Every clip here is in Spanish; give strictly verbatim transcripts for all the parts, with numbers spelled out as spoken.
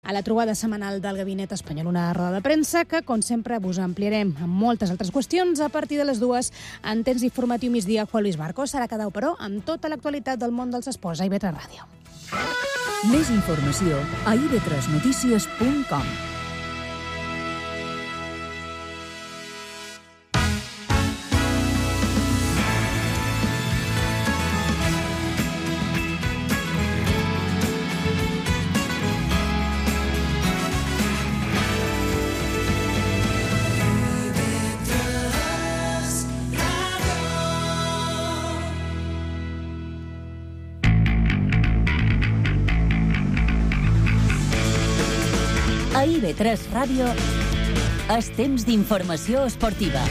a la trobada setmanal del Gabinet Espanyol, una roda de premsa que, com sempre, vos ampliarem amb moltes altres qüestions a partir de les dues en temps informatiu migdia. Juan Luis Marcos serà cada però amb tota l'actualitat del món dels esports a I V tres Ràdio. Més informació a i ve tres notícies punt com. A I ve tres Ràdio és temps d'informació esportiva.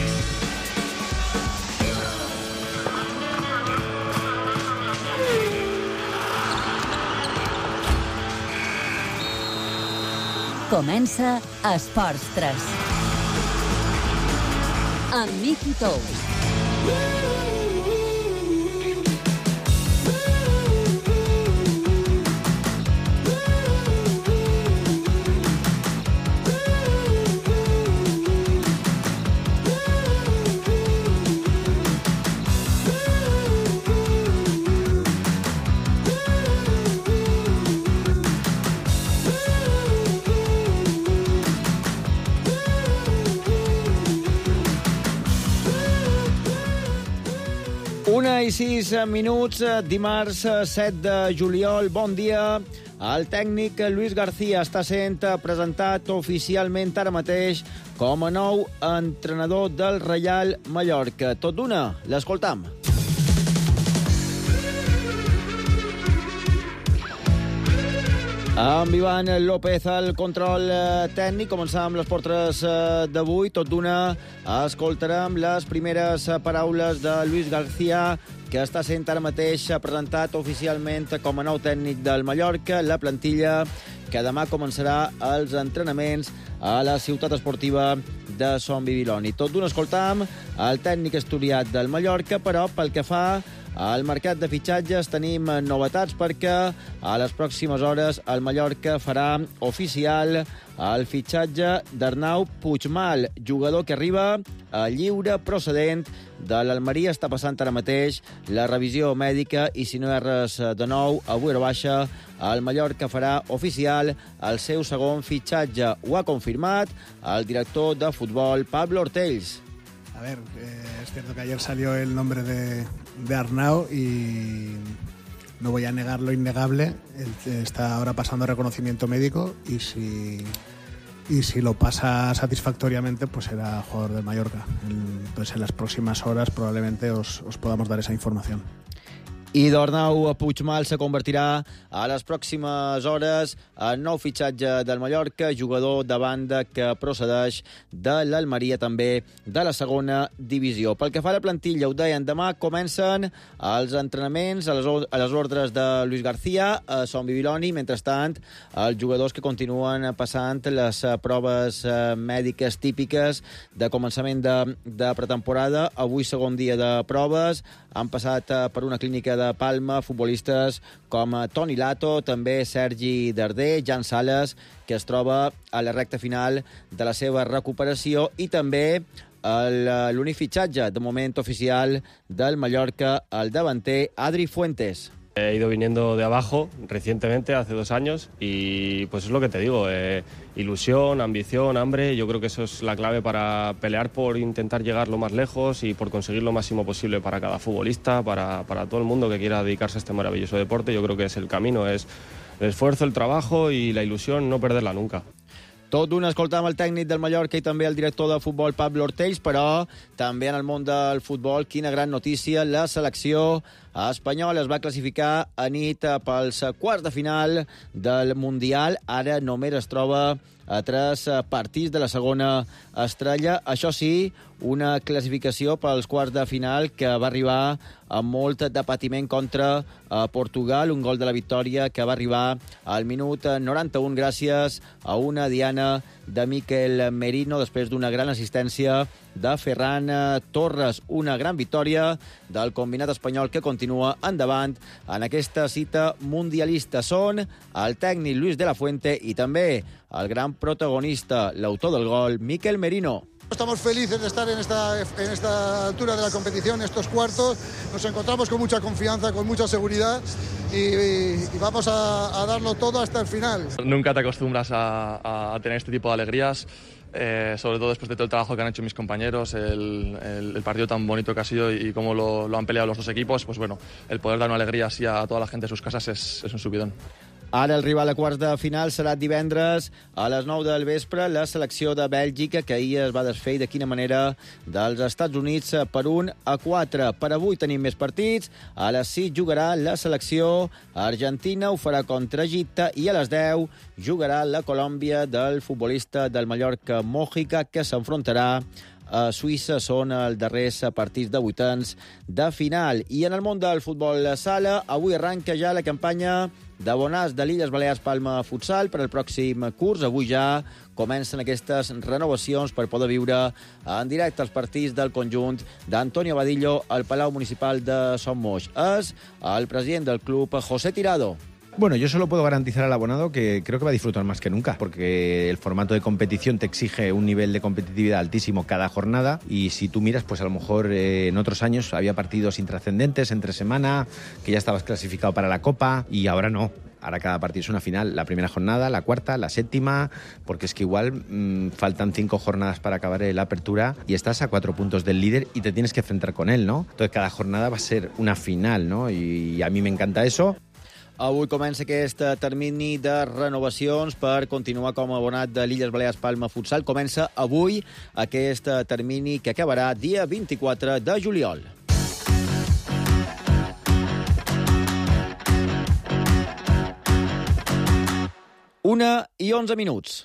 Comença Esports tres. Amb Miki Tous. Una i sis minuts, dimarts set de juliol. Bon dia. El tècnic Luis García està sent presentat oficialment ara mateix com a nou entrenador del Reial Mallorca. Tot d'una, l'escoltam. Amb Ivan López al control tècnic. Començam amb les portres d'avui. Tot d'una escoltarem les primeres paraules de Luis García, que està sent ara mateix presentat oficialment com a nou tècnic del Mallorca. La plantilla que demà començarà els entrenaments a la ciutat esportiva de Son Bibiloni. Tot d'una escoltam el tècnic estudiat del Mallorca, però pel que fa al mercat de fitxatges tenim novetats perquè a les pròximes hores el Mallorca farà oficial el fitxatge d'Arnau Puigmal, jugador que arriba a lliure procedent de l'Almeria. Està passant ara mateix la revisió mèdica i si no hi ha res de nou, avui a baixa el Mallorca farà oficial el seu segon fitxatge. Ho ha confirmat el director de futbol, Pablo Ortells. A ver, eh, es cierto que ayer salió el nombre de, de Arnau y no voy a negar lo innegable. Él está ahora pasando reconocimiento médico y si, y si lo pasa satisfactoriamente, pues será jugador del Mallorca. Entonces en las próximas horas probablemente os, os podamos dar esa información. I d'Arnau Puigmal se convertirà a les pròximes hores en nou fitxatge del Mallorca, jugador de banda que procedeix de l'Almeria, també de la segona divisió. Pel que fa a la plantilla, ho deien, demà comencen els entrenaments a les, a les ordres de Luis García a Son Bibiloni. Mentrestant, els jugadors que continuen passant les proves mèdiques típiques de començament de, de pretemporada. Avui, segon dia de proves, han passat per una clínica de Palma futbolistes com Toni Lato, també Sergi Darder, Jan Sales, que es troba a la recta final de la seva recuperació, i també l'únic fitxatge de moment oficial del Mallorca, el davanter Adri Fuentes. He ido viniendo de abajo recientemente, hace dos años, y pues es lo que te digo, eh, ilusión, ambición, hambre. Yo creo que eso es la clave para pelear por intentar llegar lo más lejos y por conseguir lo máximo posible para cada futbolista, para, para todo el mundo que quiera dedicarse a este maravilloso deporte. Yo creo que es el camino, es el esfuerzo, el trabajo y la ilusión, no perderla nunca. Tot d'una escoltam el tècnic del Mallorca i també el director de futbol, Pablo Ortells, però també en el món del futbol, quina gran notícia, la selecció espanyola es va classificar a nit pels quarts de final del Mundial. Ara només es troba a tres partits de la segona estrella. Això sí, una classificació pels quarts de final que va arribar amb molt de patiment contra Portugal, un gol de la victòria que va arribar al minut noranta-un gràcies a una diana de Mikel Merino després d'una gran assistència de Ferran Torres. Una gran victòria del combinat espanyol que continua endavant en aquesta cita mundialista. Són el tècnic Luis de la Fuente i també el gran protagonista, l'autor del gol, Mikel Merino. Estamos felices de estar en esta, en esta altura de la competición, estos cuartos. Nos encontramos con mucha confianza, con mucha seguridad y, y, y vamos a, a darlo todo hasta el final. Nunca te acostumbras a, a tener este tipo de alegrías, eh, sobre todo después de todo el trabajo que han hecho mis compañeros, el, el, el partido tan bonito que ha sido y cómo lo, lo han peleado los dos equipos. Pues bueno, el poder dar una alegría así a toda la gente de sus casas es, es un subidón. Ara el rival a quarts de final serà divendres a les nou del vespre, la selecció de Bèlgica, que ahir es va desfer de quina manera dels Estats Units per un a quatre. Per avui tenim més partits. A les sis jugarà la selecció argentina, ho farà contra Egipte, i a les deu jugarà la Colòmbia del futbolista del Mallorca, Mojica, que s'enfrontarà a Suïssa. Són els darrers partits de vuitens de final. I en el món del futbol sala, avui arranca ja la campanya d'abonats de l'Illes Balears Palma Futsal per al pròxim curs. Avui ja comencen aquestes renovacions per poder viure en directe els partits del conjunt d'Antonio Vadillo al Palau Municipal de Son Moix. És el president del club, José Tirado. Bueno, yo solo puedo garantizar al abonado que creo que va a disfrutar más que nunca, porque el formato de competición te exige un nivel de competitividad altísimo cada jornada, y si tú miras, pues a lo mejor eh, en otros años había partidos intrascendentes entre semana, que ya estabas clasificado para la Copa, y ahora no. Ahora cada partido es una final, la primera jornada, la cuarta, la séptima, porque es que igual mmm, faltan cinco jornadas para acabar la apertura y estás a cuatro puntos del líder y te tienes que enfrentar con él, ¿no? Entonces cada jornada va a ser una final, ¿no? Y, y a mí me encanta eso. Avui comença aquest termini de renovacions per continuar com a abonat de l'Illes Balears Palma Futsal. Comença avui aquest termini que acabarà dia vint-i-quatre de juliol. Una i onze minuts.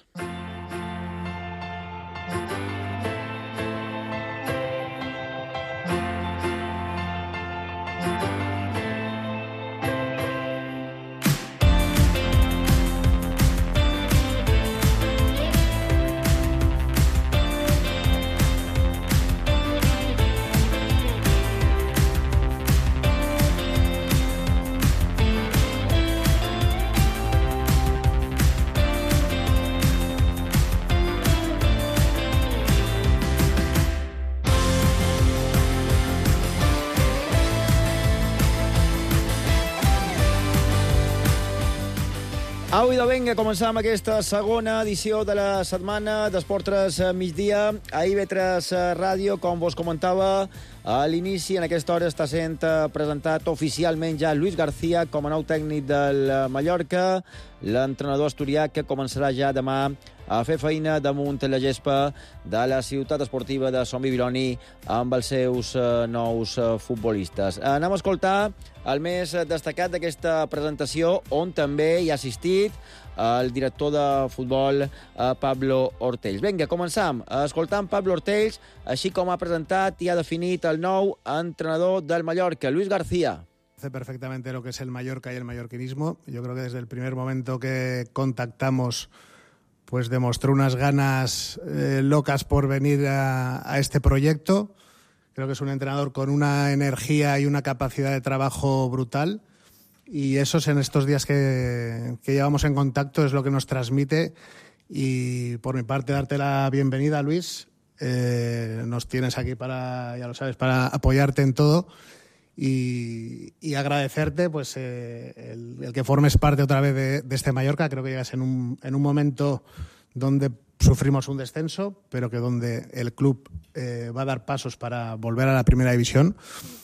Avui de venga, començam aquesta segona edició de la setmana d'Esport tres migdia a I B tres Ràdio. Com vos comentava a l'inici, en aquesta hora està sent presentat oficialment ja Luis García com a nou tècnic del Mallorca, l'entrenador asturià que començarà ja demà a fer feina damunt la gespa de la ciutat esportiva de Son Bibiloni amb els seus uh, nous uh, futbolistes. Anem a escoltar el més destacat d'aquesta presentació, on també hi ha assistit el director de futbol, uh, Pablo Ortells. Vinga, començam escoltant Pablo Ortells, així com ha presentat i ha definit el nou entrenador del Mallorca, Luis García. Conoce perfectamente lo que es el Mallorca y el mallorquinismo. Yo creo que desde el primer momento que contactamos, pues demostró unas ganas eh, locas por venir a, a este proyecto. Creo que es un entrenador con una energía y una capacidad de trabajo brutal, y eso en estos días que, que llevamos en contacto es lo que nos transmite. Y por mi parte, darte la bienvenida, Luis. Eh, nos tienes aquí para, ya lo sabes, para apoyarte en todo. Y, y agradecerte pues eh, el, el que formes parte otra vez de, de este Mallorca. Creo que llegas en un, en un momento donde sufrimos un descenso, pero que donde el club eh, va a dar pasos para volver a la primera división,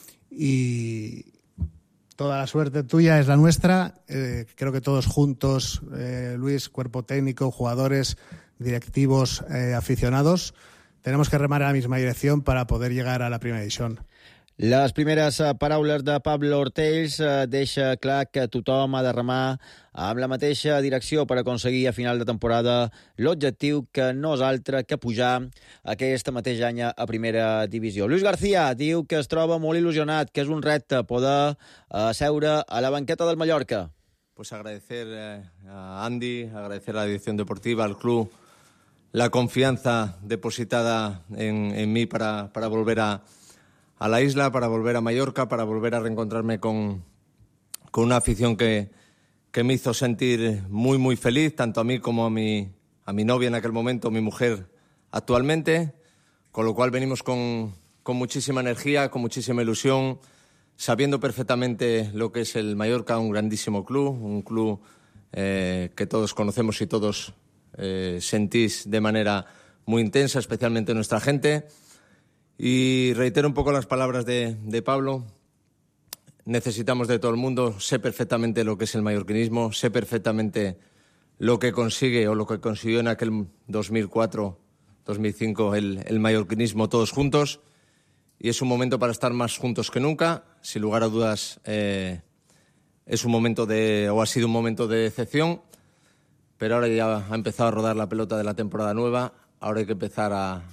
y toda la suerte tuya es la nuestra. Eh, creo que todos juntos, eh, Luis, cuerpo técnico, jugadores, directivos, eh, aficionados, tenemos que remar en la misma dirección para poder llegar a la primera división. Les primeres paraules de Pablo Ortells deixa clar que tothom ha de remar amb la mateixa direcció per aconseguir a final de temporada l'objectiu, que no és altre que pujar aquest mateix any a primera divisió. Luis García diu que es troba molt il·lusionat, que és un repte poder seure a la banqueta del Mallorca. Pues agradecer a Andy, agradecer a la dirección deportiva, al club, la confianza depositada en, en mí para, para volver a, a la isla, para volver a Mallorca, para volver a reencontrarme con, con una afición que, que me hizo sentir muy, muy feliz, tanto a mí como a mi, a mi novia en aquel momento, mi mujer actualmente, con lo cual venimos con, con muchísima energía, con muchísima ilusión, sabiendo perfectamente lo que es el Mallorca, un grandísimo club, un club eh, que todos conocemos y todos eh, sentís de manera muy intensa, especialmente nuestra gente. Y reitero un poco las palabras de, de Pablo. Necesitamos de todo el mundo, sé perfectamente lo que es el mallorquinismo, sé perfectamente lo que consigue o lo que consiguió en aquel dos mil cuatro dos mil cinco el, el mallorquinismo todos juntos, y es un momento para estar más juntos que nunca. Sin lugar a dudas eh, es un momento de, o ha sido un momento de decepción, pero ahora ya ha empezado a rodar la pelota de la temporada nueva, ahora hay que empezar a,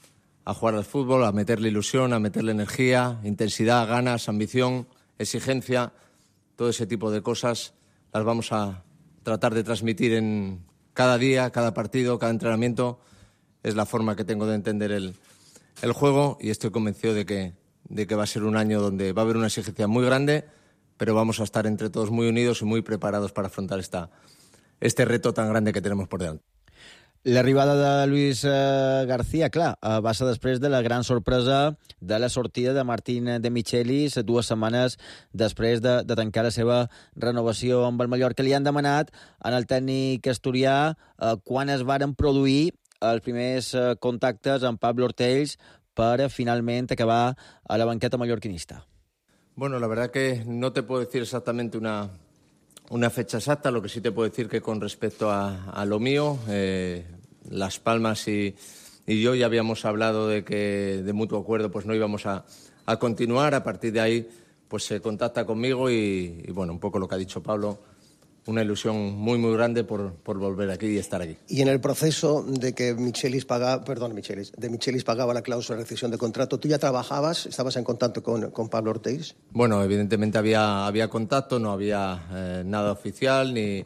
a jugar al fútbol, a meterle ilusión, a meterle energía, intensidad, ganas, ambición, exigencia, todo ese tipo de cosas las vamos a tratar de transmitir en cada día, cada partido, cada entrenamiento. Es la forma que tengo de entender el, el juego, y estoy convencido de que, de que va a ser un año donde va a haber una exigencia muy grande, pero vamos a estar entre todos muy unidos y muy preparados para afrontar esta, este reto tan grande que tenemos por delante. L'arribada de Luis eh, García, clar, eh, va ser després de la gran sorpresa de la sortida de Martín de Michelis dues setmanes després de, de tancar la seva renovació amb el Mallorca. Li han demanat en el tècnic asturià eh, quan es varen produir els primers eh, contactes amb Pablo Ortells per eh, finalment acabar a la banqueta mallorquinista. Bueno, la verdad que no te puedo decir exactamente una... Una fecha exacta, lo que sí te puedo decir que con respecto a, a lo mío, eh, Las Palmas y, y yo ya habíamos hablado de que de mutuo acuerdo pues no íbamos a, a continuar. A partir de ahí pues se contacta conmigo y, y bueno, un poco lo que ha dicho Pablo, una ilusión muy muy grande por, por volver aquí y estar aquí. Y en el proceso de que Michelis pagaba, perdón, Michelis, de Michelis pagaba la cláusula de rescisión de contrato, ¿tú ya trabajabas, estabas en contacto con, con Pablo Ortells? Bueno, evidentemente había, había contacto, no había eh, nada oficial ni,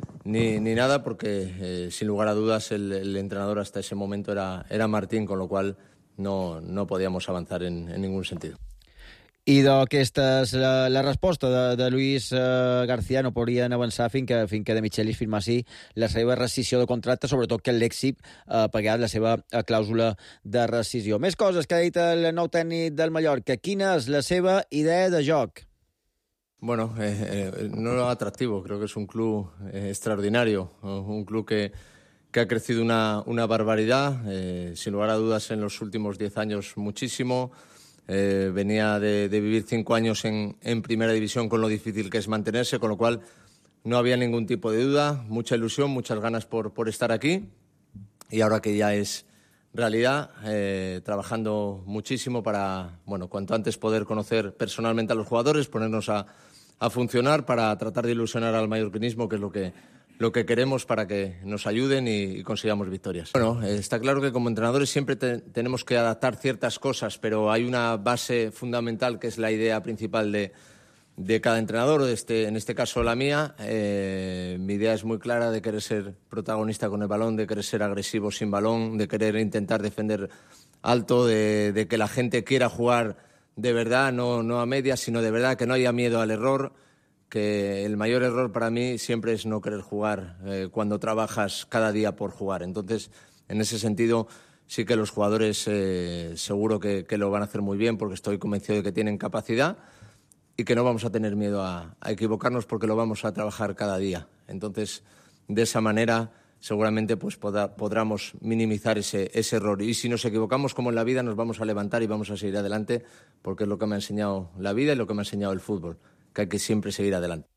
ni, ni nada, porque eh, sin lugar a dudas el, el entrenador hasta ese momento era, era Martín, con lo cual no, no podíamos avanzar en, en ningún sentido. I d'aquesta és la, la resposta de, de Luis eh, García. No podrien avançar fins que, fins que de Michelis firmassi la seva rescisió de contracte, sobretot que el Lèxic ha eh, pagat la seva eh, clàusula de rescisió. Més coses que ha dit el nou tècnic del Mallorca. Quina és la seva idea de joc? Bueno, eh, eh, no lo atractivo. Creo que es un club eh, extraordinario, un club que, que ha crecido una, una barbaridad, eh, sin lugar a dudas en los últimos diez años muchísimo. Eh, venía de, de vivir cinco años en, en primera división con lo difícil que es mantenerse, con lo cual no había ningún tipo de duda, mucha ilusión, muchas ganas por, por estar aquí, y ahora que ya es realidad, eh, trabajando muchísimo para, bueno, cuanto antes poder conocer personalmente a los jugadores, ponernos a, a funcionar para tratar de ilusionar al mallorquinismo, que es lo que lo que queremos para que nos ayuden y, y consigamos victorias. Bueno, eh, está claro que como entrenadores siempre te, tenemos que adaptar ciertas cosas, pero hay una base fundamental que es la idea principal de, de cada entrenador, de este, en este caso la mía. Eh, mi idea es muy clara, de querer ser protagonista con el balón, de querer ser agresivo sin balón, de querer intentar defender alto, de, de que la gente quiera jugar de verdad, no, no a medias, sino de verdad, que no haya miedo al error. Que el mayor error para mí siempre es no querer jugar eh, cuando trabajas cada día por jugar. Entonces, en ese sentido, sí que los jugadores eh, seguro que, que lo van a hacer muy bien, porque estoy convencido de que tienen capacidad y que no vamos a tener miedo a, a equivocarnos, porque lo vamos a trabajar cada día. Entonces, de esa manera, seguramente pues podrá, podremos minimizar ese, ese error. Y si nos equivocamos, como en la vida, nos vamos a levantar y vamos a seguir adelante, porque es lo que me ha enseñado la vida y lo que me ha enseñado el fútbol, que hay que siempre seguir adelante.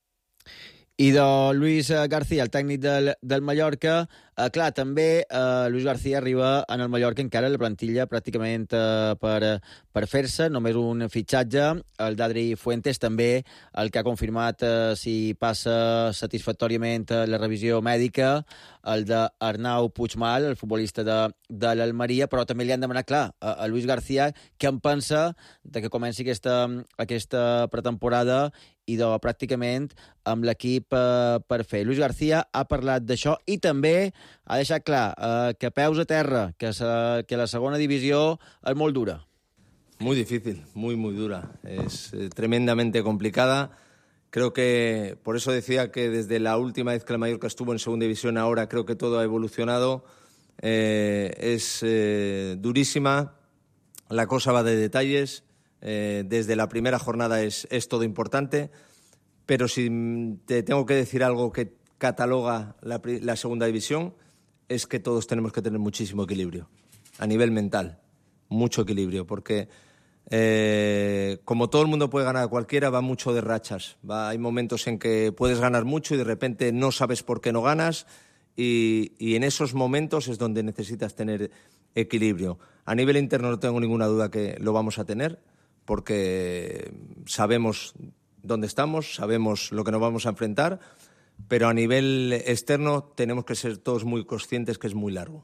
I de Luis García, el tècnic del, del Mallorca, eh, clar, també eh, Luis García arriba en el Mallorca encara la plantilla pràcticament eh, per, per fer-se, només un fitxatge, el d'Adri Fuentes, també el que ha confirmat eh, si passa satisfactòriament eh, la revisió mèdica, el d'Arnau Puigmal, el futbolista de, de l'Almeria, però també li han demanat, clar, a, a Luis García què en pensa de que comenci aquesta, aquesta pretemporada i de pràcticament amb l'equip eh, per fer. Luis García ha parlat d'això i també ha deixat clar eh, que peus a terra, que, se, que la segona divisió és molt dura. Muy difícil, muy, muy dura. Es eh, tremendamente complicada. Creo que, por eso decía que desde la última vez que el Mallorca estuvo en segunda división, ahora creo que todo ha evolucionado. Eh, es eh, durísima, la cosa va de detalles. Eh, desde la primera jornada es, es todo importante. Pero si te tengo que decir algo que cataloga la, la segunda división, es que todos tenemos que tener muchísimo equilibrio, a nivel mental, mucho equilibrio, porque... Eh, como todo el mundo puede ganar a cualquiera, va mucho de rachas. Va, hay momentos en que puedes ganar mucho y de repente no sabes por qué no ganas y, y en esos momentos es donde necesitas tener equilibrio. A nivel interno no tengo ninguna duda que lo vamos a tener porque sabemos dónde estamos, sabemos lo que nos vamos a enfrentar, pero a nivel externo tenemos que ser todos muy conscientes que es muy largo.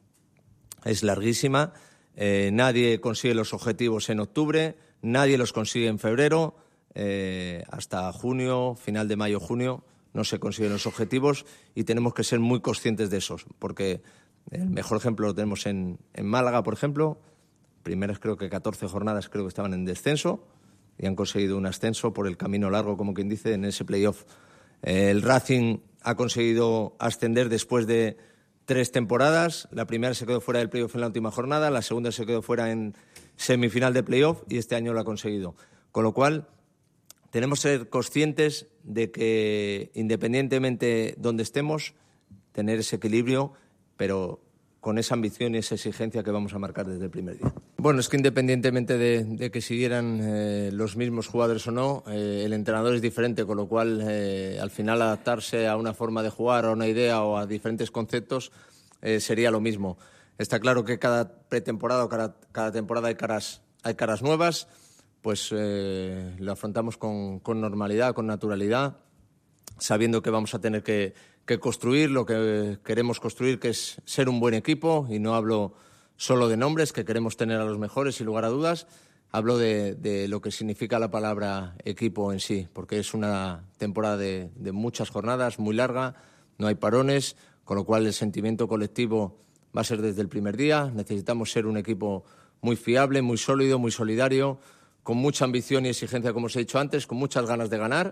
Es larguísima. Eh, nadie consigue los objetivos en octubre, nadie los consigue en febrero, eh, hasta junio, final de mayo, junio, no se consiguen los objetivos y tenemos que ser muy conscientes de esos, porque el mejor ejemplo lo tenemos en, en Málaga, por ejemplo. Primeras creo que catorce jornadas creo que estaban en descenso y han conseguido un ascenso por el camino largo, como quien dice, en ese playoff. Eh, el Racing ha conseguido ascender después de tres temporadas. La primera se quedó fuera del playoff en la última jornada, la segunda se quedó fuera en semifinal de playoff y este año lo ha conseguido. Con lo cual, tenemos que ser conscientes de que, independientemente de donde estemos, tener ese equilibrio, pero con esa ambición y esa exigencia que vamos a marcar desde el primer día. Bueno, es que independientemente de, de que siguieran eh, los mismos jugadores o no, eh, el entrenador es diferente, con lo cual eh, al final adaptarse a una forma de jugar, a una idea o a diferentes conceptos eh, sería lo mismo. Está claro que cada pretemporada o cada, cada temporada hay caras, hay caras nuevas, pues eh, lo afrontamos con, con normalidad, con naturalidad, sabiendo que vamos a tener que, que construir lo que queremos construir, que es ser un buen equipo, y no hablo solo de nombres, que queremos tener a los mejores, sin lugar a dudas. Hablo de, de lo que significa la palabra equipo en sí, porque es una temporada de, de muchas jornadas, muy larga, no hay parones, con lo cual el sentimiento colectivo va a ser desde el primer día. Necesitamos ser un equipo muy fiable, muy sólido, muy solidario, con mucha ambición y exigencia, como os he dicho antes, con muchas ganas de ganar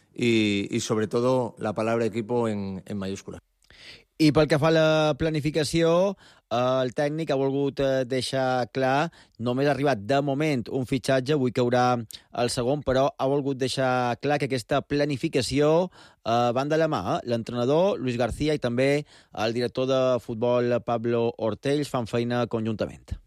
y, y sobre todo, la palabra equipo en, en mayúscula. I pel que fa a la planificació, el tècnic ha volgut deixar clar, només ha arribat de moment un fitxatge, avui caurà el segon, però ha volgut deixar clar que aquesta planificació eh, van de la mà. Eh? L'entrenador, Luis García, i també el director de futbol, Pablo Ortells, fan feina conjuntament.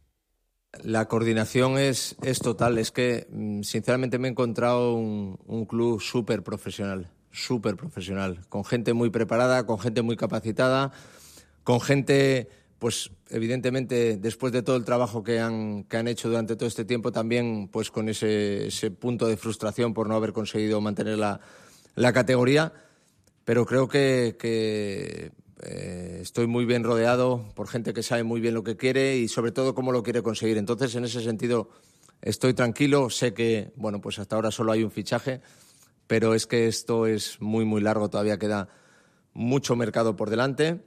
La coordinación es, es total. Es que, sinceramente, me he encontrado un, un club súper profesional. súper profesional, con gente muy preparada, con gente muy capacitada, con gente, pues evidentemente, después de todo el trabajo que han, que han hecho durante todo este tiempo, también pues con ese, ese punto de frustración por no haber conseguido mantener la, la categoría, pero creo que, que eh, estoy muy bien rodeado por gente que sabe muy bien lo que quiere y sobre todo cómo lo quiere conseguir. Entonces, en ese sentido, estoy tranquilo, sé que, bueno, pues hasta ahora solo hay un fichaje, pero es que esto es muy, muy largo, todavía queda mucho mercado por delante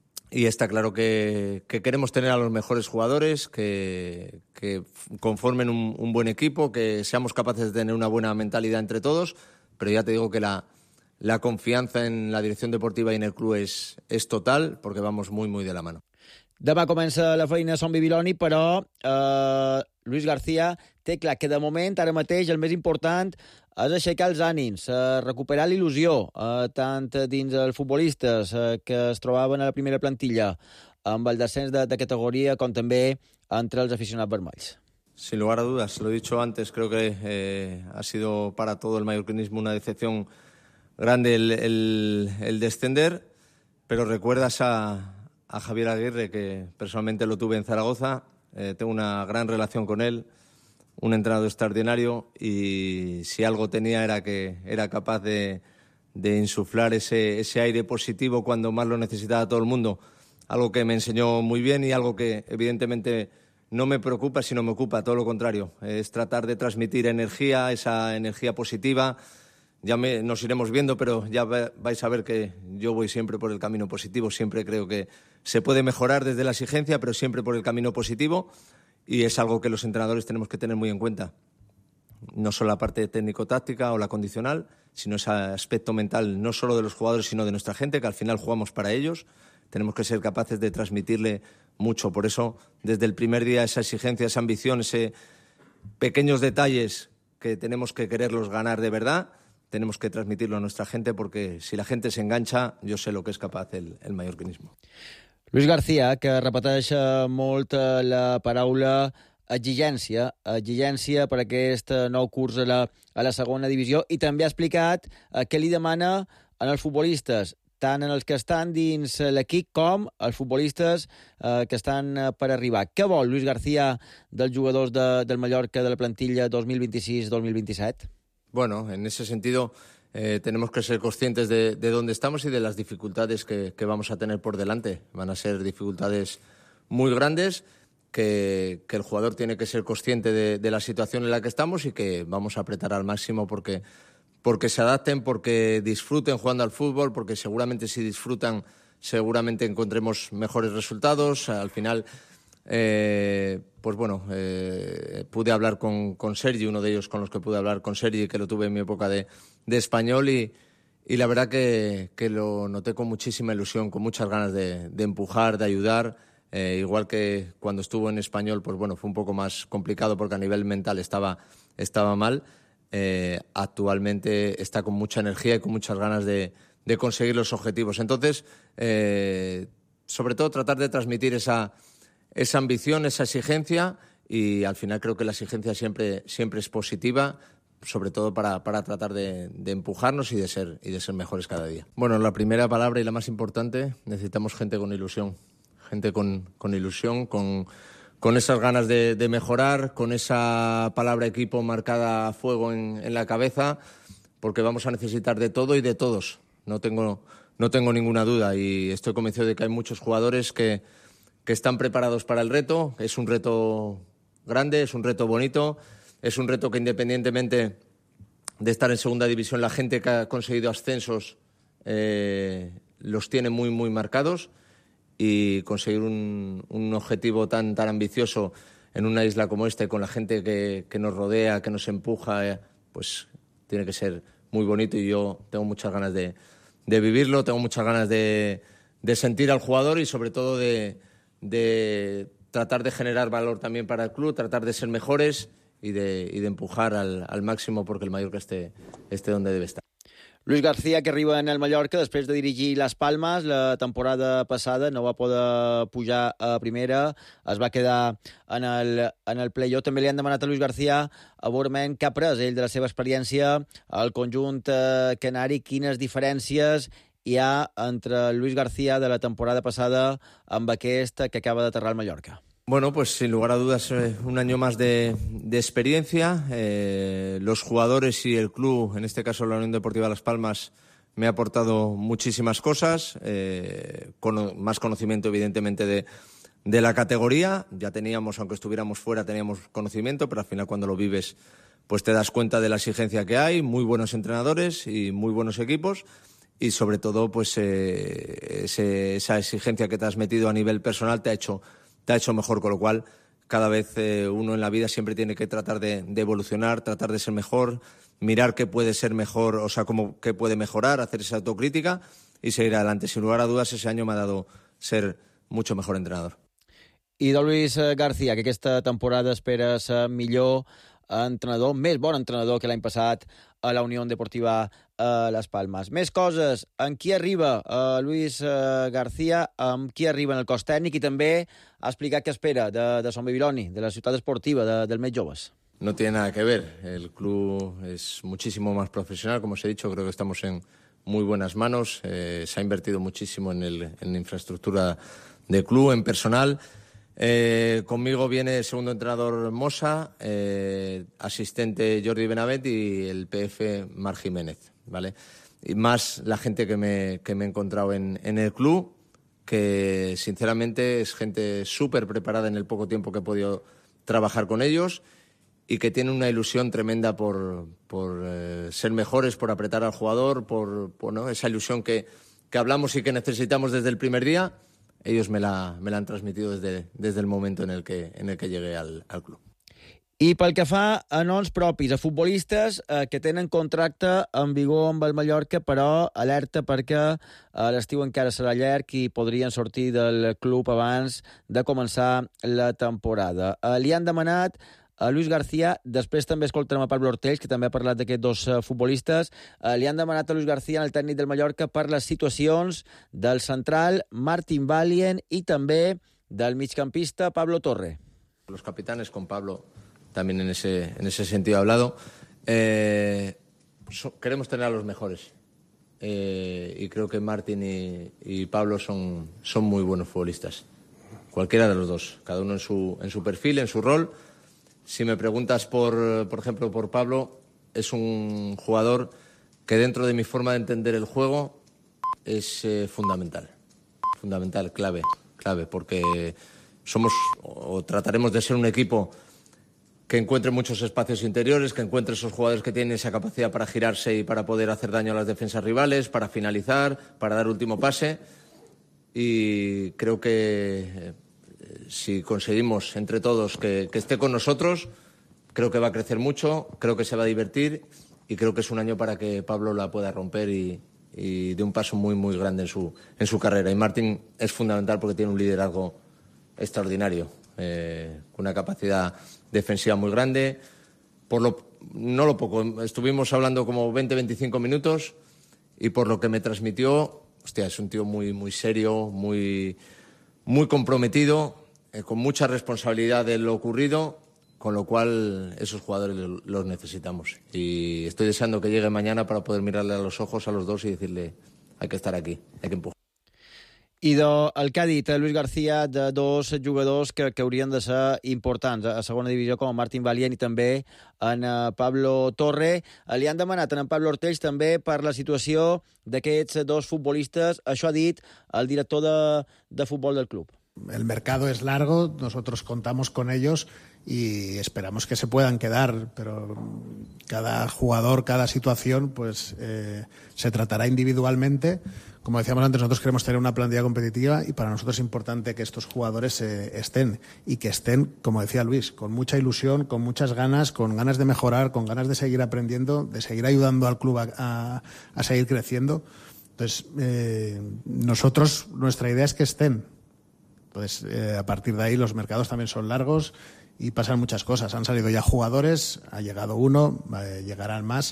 y está claro que, que queremos tener a los mejores jugadores, que, que conformen un, un buen equipo, que seamos capaces de tener una buena mentalidad entre todos, pero ya te digo que la, la confianza en la dirección deportiva y en el club es, es total, porque vamos muy, muy de la mano. Demà comença la feina a Son Bibiloni, però eh, Luis García té clar que de moment, ara mateix, el més important és aixecar els ànims, eh, recuperar l'il·lusió, eh, tant dins els futbolistes eh, que es trobaven a la primera plantilla amb el descens de, de categoria, com també entre els aficionats vermells. Sin lugar a dudas, lo he dicho antes, creo que eh, ha sido para todo el mallorquinismo una decepción grande el, el, el descender, pero recuerdas a a Javier Aguirre, que personalmente lo tuve en Zaragoza, eh, tengo una gran relación con él, un entrenador extraordinario, y si algo tenía era que era capaz de, de insuflar ese, ese aire positivo cuando más lo necesitaba todo el mundo, algo que me enseñó muy bien y algo que evidentemente no me preocupa, sino me ocupa, todo lo contrario, es tratar de transmitir energía, esa energía positiva, ya me, nos iremos viendo, pero ya vais a ver que yo voy siempre por el camino positivo. Siempre creo que se puede mejorar desde la exigencia, pero siempre por el camino positivo, y es algo que los entrenadores tenemos que tener muy en cuenta. No solo la parte técnico-táctica o la condicional, sino ese aspecto mental, no solo de los jugadores, sino de nuestra gente, que al final jugamos para ellos. Tenemos que ser capaces de transmitirle mucho. Por eso, desde el primer día, esa exigencia, esa ambición, esos pequeños detalles que tenemos que quererlos ganar de verdad, tenemos que transmitirlo a nuestra gente, porque si la gente se engancha, yo sé lo que es capaz el, el mallorquinismo. Luis García, que repeteix molt la paraula exigència, exigència per aquest nou curs a la, a la segona divisió, i també ha explicat eh, què li demana als futbolistes, tant en els que estan dins l'equip com els futbolistes eh, que estan per arribar. Què vol Luis García dels jugadors de, del Mallorca de la plantilla dos mil vint-i-sis dos mil vint-i-set? Bueno, en ese sentido eh, tenemos que ser conscientes de, de dónde estamos y de las dificultades que, que vamos a tener por delante. Van a ser dificultades muy grandes, que, que el jugador tiene que ser consciente de, de la situación en la que estamos, y que vamos a apretar al máximo porque, porque se adapten, porque disfruten jugando al fútbol, porque seguramente si disfrutan, seguramente encontremos mejores resultados. Al final, eh, pues bueno, eh, pude hablar con, con Sergi, uno de ellos con los que pude hablar con Sergi, que lo tuve en mi época de, de español, y, y la verdad que, que lo noté con muchísima ilusión, con muchas ganas de, de empujar, de ayudar. Eh, igual que cuando estuvo en español, pues bueno, fue un poco más complicado porque a nivel mental estaba, estaba mal. Eh, actualmente está con mucha energía y con muchas ganas de, de conseguir los objetivos. Entonces, eh, sobre todo tratar de transmitir esa, esa ambición, esa exigencia, y al final creo que la exigencia siempre, siempre es positiva, sobre todo para, para tratar de, de empujarnos y de ser, y de ser mejores cada día. Bueno, la primera palabra y la más importante, necesitamos gente con ilusión. Gente con, con ilusión, con, con esas ganas de, de mejorar, con esa palabra equipo marcada a fuego en, en la cabeza, porque vamos a necesitar de todo y de todos. No tengo, no tengo ninguna duda, y estoy convencido de que hay muchos jugadores que, que están preparados para el reto. Es un reto grande, es un reto bonito, es un reto que, independientemente de estar en segunda división, la gente que ha conseguido ascensos eh, los tiene muy, muy marcados. Y conseguir un, un objetivo tan, tan ambicioso en una isla como esta, con la gente que, que nos rodea, que nos empuja, eh, pues tiene que ser muy bonito, y yo tengo muchas ganas de, de vivirlo, tengo muchas ganas de, de sentir al jugador, y sobre todo de, de tratar de generar valor también para el club, tratar de ser mejores y de, y de empujar al, al máximo porque el Mallorca esté, esté donde debe estar. Luis García, que arriba en el Mallorca després de dirigir les Palmes la temporada passada, no va poder pujar a primera, es va quedar en el, en el play-off. També li han demanat a Luis García a veurement què ha pres ell de la seva experiència al conjunt eh, canari, quines diferències hi ha entre Luis García de la temporada passada amb aquest que acaba d'aterrar al Mallorca. Bueno, pues sin lugar a dudas eh, un año más de, de experiencia. Eh, los jugadores y el club, en este caso la Unión Deportiva Las Palmas, me ha aportado muchísimas cosas, eh, con, más conocimiento evidentemente de, de la categoría. Ya teníamos, aunque estuviéramos fuera, teníamos conocimiento, pero al final cuando lo vives pues te das cuenta de la exigencia que hay, muy buenos entrenadores y muy buenos equipos, y sobre todo pues eh, ese, esa exigencia que te has metido a nivel personal te ha hecho te ha hecho mejor, con lo cual cada vez eh, uno en la vida siempre tiene que tratar de, de evolucionar, tratar de ser mejor, mirar qué puede ser mejor, o sea, cómo, qué puede mejorar, hacer esa autocrítica y seguir adelante. Sin lugar a dudas, ese año me ha dado ser mucho mejor entrenador. I de Luis García, que aquesta temporada espera ser millor entrenador, més bon entrenador que l'any passat a la Unió Deportiva a Les Palmes. Més coses, amb qui arriba uh, Luis uh, García, amb qui arriba en el cos tècnic, i també ha explicat què espera de, de Son Babiloni, de la ciutat esportiva, de, dels més joves. No tiene nada que ver, el club es muchísimo más profesional, como os he dicho, creo que estamos en muy buenas manos, eh, se ha invertido muchísimo en, el, en la infraestructura del club, en personal. Eh, conmigo viene el segundo entrenador Mosa, eh, asistente Jordi Benavent y el P F Mar Jiménez, ¿vale? Y más la gente que me, que me he encontrado en, en el club, que sinceramente es gente súper preparada en el poco tiempo que he podido trabajar con ellos, y que tienen una ilusión tremenda por, por eh, ser mejores, por apretar al jugador, por, por ¿no? esa ilusión que, que hablamos y que necesitamos desde el primer día. Ellos me la, me la han transmitido desde, desde el momento en el que, en el que llegué al, al club. I pel que fa a noms propis, a futbolistes eh, que tenen contracte en vigor amb el Mallorca, però alerta perquè eh, l'estiu encara serà llarg i podrien sortir del club abans de començar la temporada. Eh, li han demanat a Luis García, després també escoltarem a Pablo Ortells, que també ha parlat d'aquests dos uh, futbolistes, uh, li han demanat a Luis García, el tècnic del Mallorca, per les situacions del central Martin Valien i també del migcampista Pablo Torre. Los capitanes, con Pablo también en ese, en ese sentido he hablado, eh, so, queremos tener a los mejores. Eh, y creo que Martin y, y Pablo son, son muy buenos futbolistas. Cualquiera de los dos, cada uno en su, en su perfil, en su rol. Si me preguntas, por, por ejemplo, por Pablo, es un jugador que dentro de mi forma de entender el juego es eh, fundamental. Fundamental, clave, clave, porque somos o trataremos de ser un equipo que encuentre muchos espacios interiores, que encuentre esos jugadores que tienen esa capacidad para girarse y para poder hacer daño a las defensas rivales, para finalizar, para dar último pase. Y creo que si conseguimos entre todos que, que esté con nosotros, creo que va a crecer mucho, creo que se va a divertir y creo que es un año para que Pablo la pueda romper y, y dé un paso muy, muy grande en su, en su carrera. Y Martín es fundamental porque tiene un liderazgo extraordinario, eh, con una capacidad defensiva muy grande. Por lo, no lo poco, estuvimos hablando como veinte a veinticinco minutos y por lo que me transmitió, hostia, es un tío muy, muy serio, muy... muy comprometido, eh, con mucha responsabilidad de lo ocurrido, con lo cual esos jugadores los necesitamos. Y estoy deseando que llegue mañana para poder mirarle a los ojos a los dos y decirle hay que estar aquí, hay que empujar. I del que ha dit Luis García, de dos jugadors que, que haurien de ser importants a segona divisió, com Martin Valien i també en Pablo Torre. Li han demanat en Pablo Ortells també per la situació d'aquests dos futbolistes. Això ha dit el director de, de futbol del club. El mercado es largo, nosotros contamos con ellos y esperamos que se puedan quedar, pero cada jugador, cada situación, pues eh, se tratará individualmente. Como decíamos antes, nosotros queremos tener una plantilla competitiva y para nosotros es importante que estos jugadores eh, estén y que estén, como decía Luis, con mucha ilusión, con muchas ganas, con ganas de mejorar, con ganas de seguir aprendiendo, de seguir ayudando al club a, a, a seguir creciendo. Entonces, eh, nosotros, nuestra idea es que estén. Entonces, eh, a partir de ahí los mercados también son largos y pasan muchas cosas. Han salido ya jugadores, ha llegado uno, eh, llegarán más.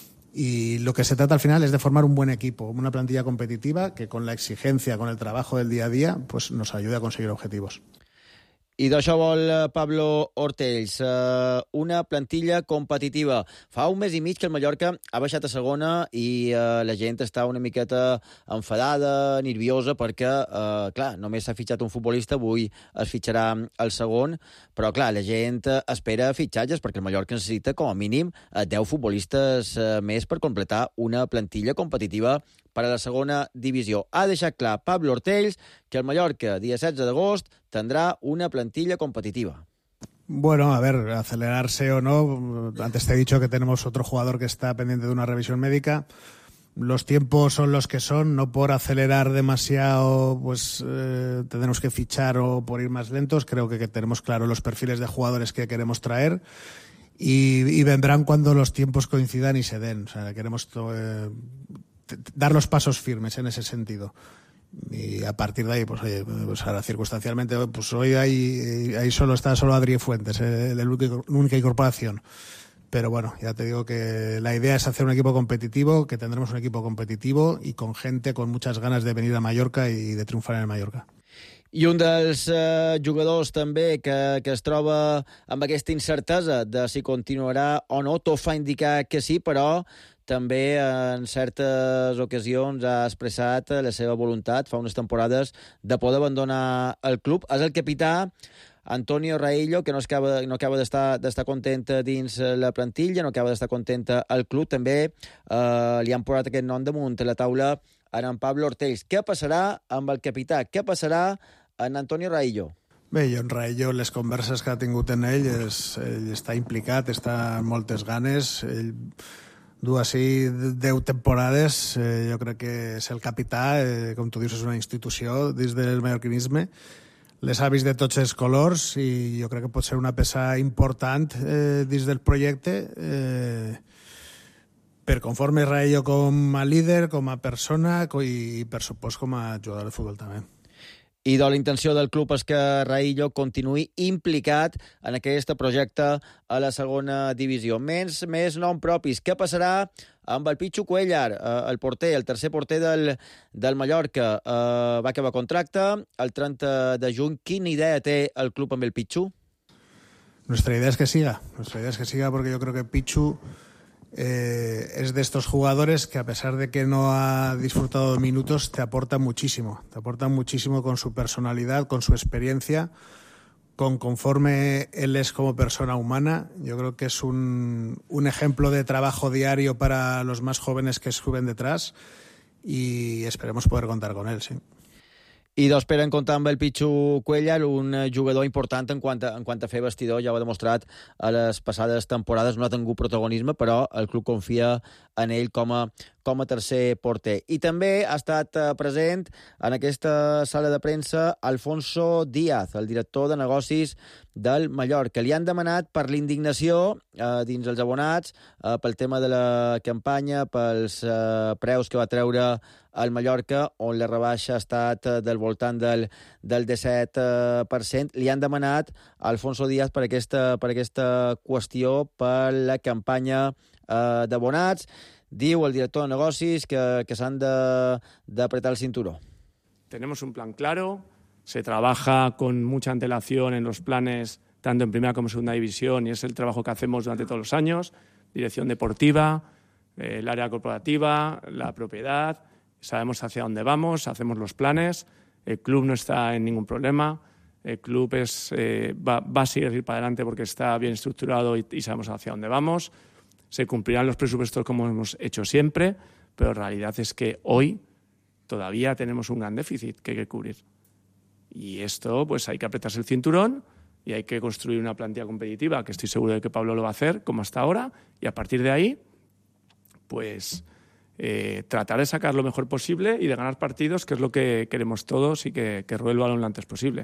Y lo que se trata al final es de formar un buen equipo, una plantilla competitiva que con la exigencia, con el trabajo del día a día, pues nos ayude a conseguir objetivos. I d'això vol Pablo Ortells, uh, una plantilla competitiva. Fa un mes i mig que el Mallorca ha baixat a segona i uh, la gent està una miqueta enfadada, nerviosa, perquè, uh, clar, només s'ha fitxat un futbolista, avui es fitxarà el segon, però, clar, la gent espera fitxatges, perquè el Mallorca necessita, com a mínim, deu futbolistes uh, més per completar una plantilla competitiva per a la segona divisió. Ha deixat clar Pablo Ortells que el Mallorca, dia setze d'agost, tendrá una plantilla competitiva. Bueno, a ver, acelerarse o no, antes te he dicho que tenemos otro jugador que está pendiente de una revisión médica. Los tiempos son los que son, no por acelerar demasiado pues eh, tendremos que fichar o por ir más lentos. Creo que, que tenemos claro los perfiles de jugadores que queremos traer y, y vendrán cuando los tiempos coincidan y se den. O sea, queremos eh, dar los pasos firmes en ese sentido. Y a partir de ahí, pues oye, pues ahora circunstancialmente, pues hoy ahí, ahí solo está solo Adri Fuentes, eh, la única incorporación. Pero bueno, ya te digo que la idea es hacer un equipo competitivo, que tendremos un equipo competitivo y con gente con muchas ganas de venir a Mallorca y de triunfar en el Mallorca. I un dels eh, jugadors també que, que es troba amb aquesta incertesa de si continuarà o no, tot fa indicar que sí, però també en certes ocasions ha expressat la seva voluntat fa unes temporades de poder abandonar el club. És el capità Antonio Raillo, que no acaba, no acaba d'estar d'estar content dins la plantilla, no acaba d'estar content al club. També eh, li han posat aquest nom damunt la taula a en Pablo Ortells. Què passarà amb el capità? Què passarà en Antonio Raillo? Bé, jo en Raello, les converses que ha tingut en ell, és, ell està implicat, està amb moltes ganes, ell du així deu temporades, eh, jo crec que és el capità, eh, com tu dius, és una institució dins del mallorquinisme, les ha vist de tots els colors i jo crec que pot ser una peça important eh, dins del projecte, eh, per conforme Raello com a líder, com a persona i, per supost, com a jugador de futbol també. I de la intenció del club és que Raello continuï implicat en aquest projecte a la segona divisió. Més, més nom propis. Què passarà amb el Pichu Cuéllar, el porter, el tercer porter del, del Mallorca? Uh, va acabar contracte el trenta de juny. Quina idea té el club amb el Pichu? Nuestra idea es que siga. Nuestra idea es que siga porque yo creo que Pichu Eh, es de estos jugadores que, a pesar de que no ha disfrutado de minutos, te aporta muchísimo. Te aporta muchísimo con su personalidad, con su experiencia, con conforme él es como persona humana. Yo creo que es un, un ejemplo de trabajo diario para los más jóvenes que suben detrás y esperemos poder contar con él, sí. I doncs esperen comptar amb el Pichu Cuéllar, un jugador important en quant a, en quant a fer vestidor, ja ho ha demostrat a les passades temporades, no ha tingut protagonisme, però el club confia en ell com a, com a tercer porter. I també ha estat present en aquesta sala de premsa Alfonso Díaz, el director de negocis del Mallorca. Li han demanat per l'indignació eh, dins els abonats, eh, pel tema de la campanya, pels eh, preus que va treure al Mallorca, on la rebaixa ha estat del voltant del, del disset per cent. Li han demanat a Alfonso Díaz per aquesta, per aquesta qüestió, per la campanya eh, d'abonats. Diu el director de negocis que, que s'han d'apretar el cinturó. Tenemos un plan claro, se trabaja con mucha antelación en los planes, tanto en primera como en segunda división, y es el trabajo que hacemos durante todos los años. Dirección deportiva, eh, el área corporativa, la propiedad. Sabemos hacia dónde vamos, hacemos los planes, el club no está en ningún problema, el club es, eh, va, va a seguir para adelante porque está bien estructurado y, y sabemos hacia dónde vamos. Se cumplirán los presupuestos como hemos hecho siempre, pero la realidad es que hoy todavía tenemos un gran déficit que hay que cubrir. Y esto, pues hay que apretarse el cinturón y hay que construir una plantilla competitiva, que estoy seguro de que Pablo lo va a hacer, como hasta ahora, y a partir de ahí, pues Eh, tratar de sacar lo mejor posible y de ganar partidos, que es lo que queremos todos y que, que ruede el balón lo antes posible.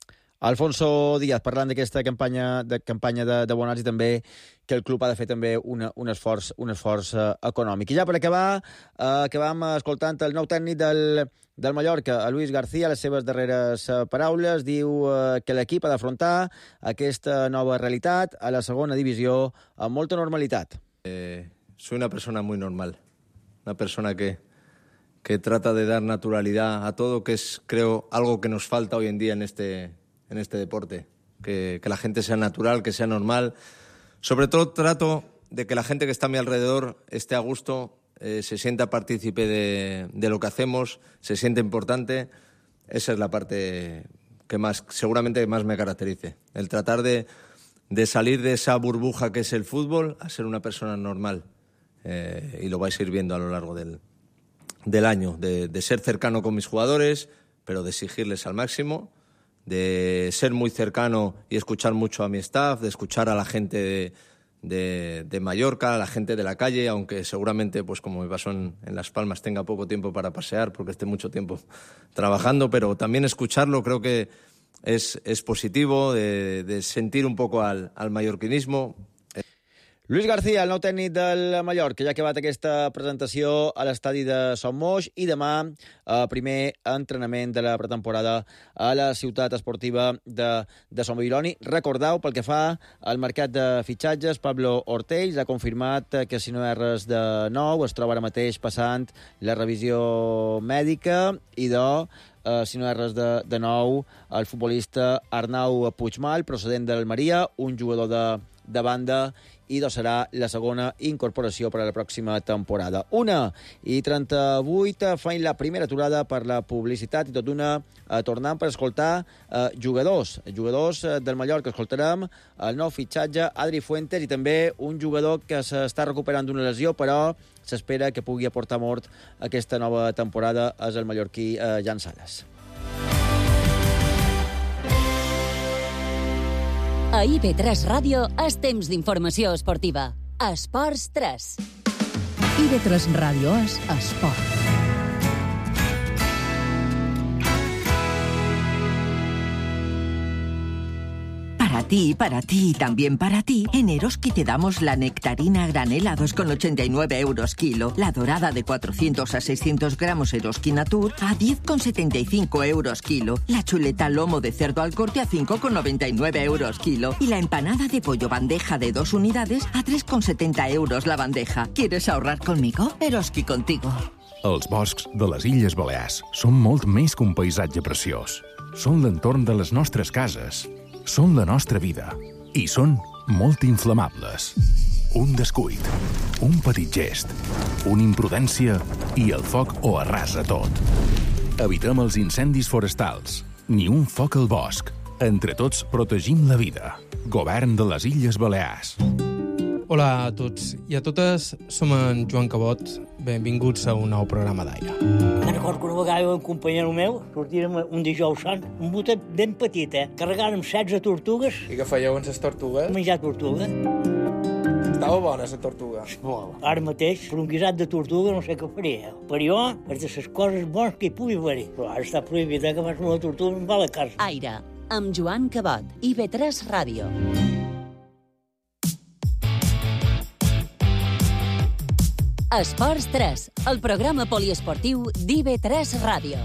Alfonso Díaz, parlant d'aquesta campanya de campanya d'abonats i també que el club ha de fer també una, un esforç, un esforç uh, econòmic. I ja per acabar, uh, acabam escoltant el nou tècnic del, del Mallorca, a Luis García, les seves darreres uh, paraules. Diu uh, que l'equip ha d'afrontar aquesta nova realitat a la segona divisió amb molta normalitat. Eh, soy una persona muy normal. Una persona que, que trata de dar naturalidad a todo, que es, creo, algo que nos falta hoy en día en este, en este deporte. Que, que la gente sea natural, que sea normal. Sobre todo trato de que la gente que está a mi alrededor esté a gusto, eh, se sienta partícipe de, de lo que hacemos, se siente importante. Esa es la parte que más, seguramente más me caracterice. El tratar de, de salir de esa burbuja que es el fútbol a ser una persona normal. Eh, y lo vais a ir viendo a lo largo del, del año, de, de ser cercano con mis jugadores, pero de exigirles al máximo, de ser muy cercano y escuchar mucho a mi staff, de escuchar a la gente de, de, de Mallorca, a la gente de la calle, aunque seguramente, pues como me pasó en, en Las Palmas, tenga poco tiempo para pasear porque esté mucho tiempo trabajando, pero también escucharlo creo que es, es positivo, de, de sentir un poco al, al mallorquinismo. Luis García, el nou tècnic del Mallorca, ja ha acabat aquesta presentació a l'estadi de Son Moix i demà eh, primer entrenament de la pretemporada a la ciutat esportiva de, de Son Moix. Recordeu, pel que fa al mercat de fitxatges, Pablo Ortells ha confirmat que si no hi ha res de nou es troba ara mateix passant la revisió mèdica i de Uh, si no hi ha res de, de nou, el futbolista Arnau Puigmal, procedent d'Almeria, un jugador de, de banda, i doncs serà la segona incorporació per a la pròxima temporada. Una i trenta-vuit, feim la primera aturada per la publicitat i tot d'una eh, tornant per escoltar eh, jugadors, jugadors eh, del Mallorca. Escoltarem el nou fitxatge, Adri Fuentes, i també un jugador que s'està recuperant d'una lesió, però s'espera que pugui aportar mort aquesta nova temporada, és el mallorquí eh, Jan Sales. A I B tres Ràdio és temps d'informació esportiva. Esports tres. I B tres Ràdio és esport. Para ti, para ti y también para ti, en Eroski te damos la nectarina a granel a dos con ochenta y nueve euros kilo, la dorada de cuatrocientos a seiscientos gramos Eroski Natur a diez con setenta y cinco euros kilo, la chuleta lomo de cerdo al corte a cinco con noventa y nueve euros kilo y la empanada de pollo bandeja de dos unidades a tres con setenta euros la bandeja. ¿Quieres ahorrar conmigo? Eroski contigo. Els boscs de les Illes Balears són molt més que un paisatge preciós. Són l'entorn de les nostres cases. Són la nostra vida i són molt inflamables. Un descuit, un petit gest, una imprudència i el foc ho arrasa tot. Evitem els incendis forestals. Ni un foc al bosc. Entre tots protegim la vida. Govern de les Illes Balears. Hola a tots i a totes, som en Joan Cabot. Benvinguts a un nou programa d'Aire. Me'n recordo que una vegada un companyero meu sortirem un dijous sant, un botet ben petit, eh? Carregàrem setze tortugues. I què fèieu amb les tortugues? Menjar tortuga. Estava bona, la tortuga. Molt. Ara mateix, per un guisat de tortuga no sé què faria. Per jo, és de les coses bones que hi pugui haver-hi. Però ara està prohibit, eh, que fas una tortuga em va a la casa. Aire, amb Joan Cabot, I B tres Ràdio. Esports tres, el programa poliesportiu d'I B tres Ràdio.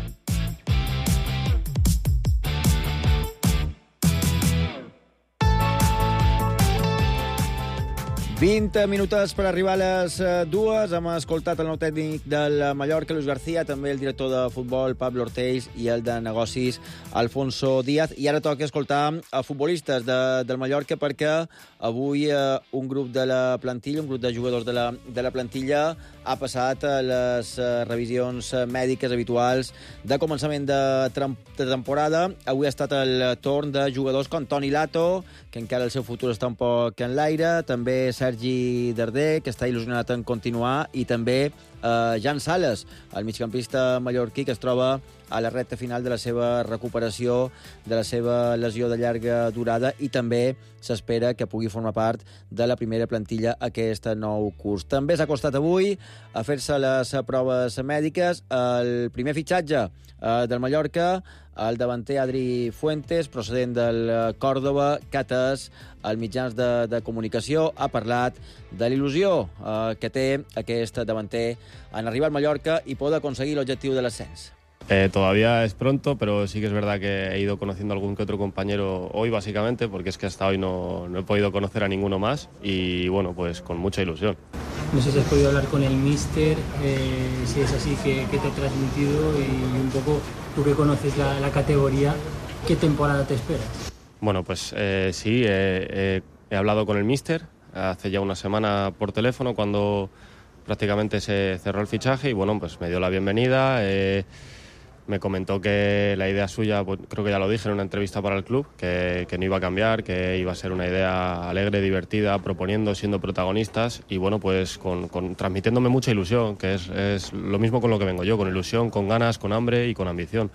vint minuts per arribar a les dues. Hem escoltat el nou tècnic del Mallorca, Luis García, també el director de futbol, Pablo Ortells, i el de negocis, Alfonso Díaz. I ara toca escoltar a futbolistes de, del Mallorca, perquè avui eh, un grup de la plantilla, un grup de jugadors de la, de la plantilla, ha passat a les eh, revisions mèdiques habituals de començament de, de temporada. Avui ha estat el torn de jugadors com Toni Lato, que encara el seu futur està un poc en l'aire, també Sergi Darder, que està il·lusionat en continuar, i també eh, Jan Sales, el migcampista mallorquí, que es troba a la recta final de la seva recuperació, de la seva lesió de llarga durada, i també s'espera que pugui formar part de la primera plantilla aquest nou curs. També s'ha costat avui a fer-se les proves mèdiques el primer fitxatge eh, del Mallorca, el davanter Adri Fuentes, procedent del Còrdova, que ha atès als mitjans de, de comunicació, ha parlat de l'il·lusió eh, que té aquest davanter en arribar al Mallorca i poder aconseguir l'objectiu de l'ascens. Eh, todavía es pronto, pero sí que es verdad que he ido conociendo a algún que otro compañero hoy, básicamente, porque es que hasta hoy no, no he podido conocer a ninguno más y, bueno, pues con mucha ilusión. No sé si has podido hablar con el míster, eh, si es así, ¿qué, qué te ha transmitido? Y un poco, tú que conoces la, la categoría, ¿qué temporada te esperas? Bueno, pues eh, sí, eh, eh, he hablado con el míster hace ya una semana por teléfono, cuando prácticamente se cerró el fichaje, y bueno, pues me dio la bienvenida. Eh, Me comentó que la idea suya, pues, creo que ya lo dije en una entrevista para el club, que, que no iba a cambiar, que iba a ser una idea alegre, divertida, proponiendo, siendo protagonistas y, bueno, pues con, con, transmitiéndome mucha ilusión, que es, es lo mismo con lo que vengo yo, con ilusión, con ganas, con hambre y con ambición.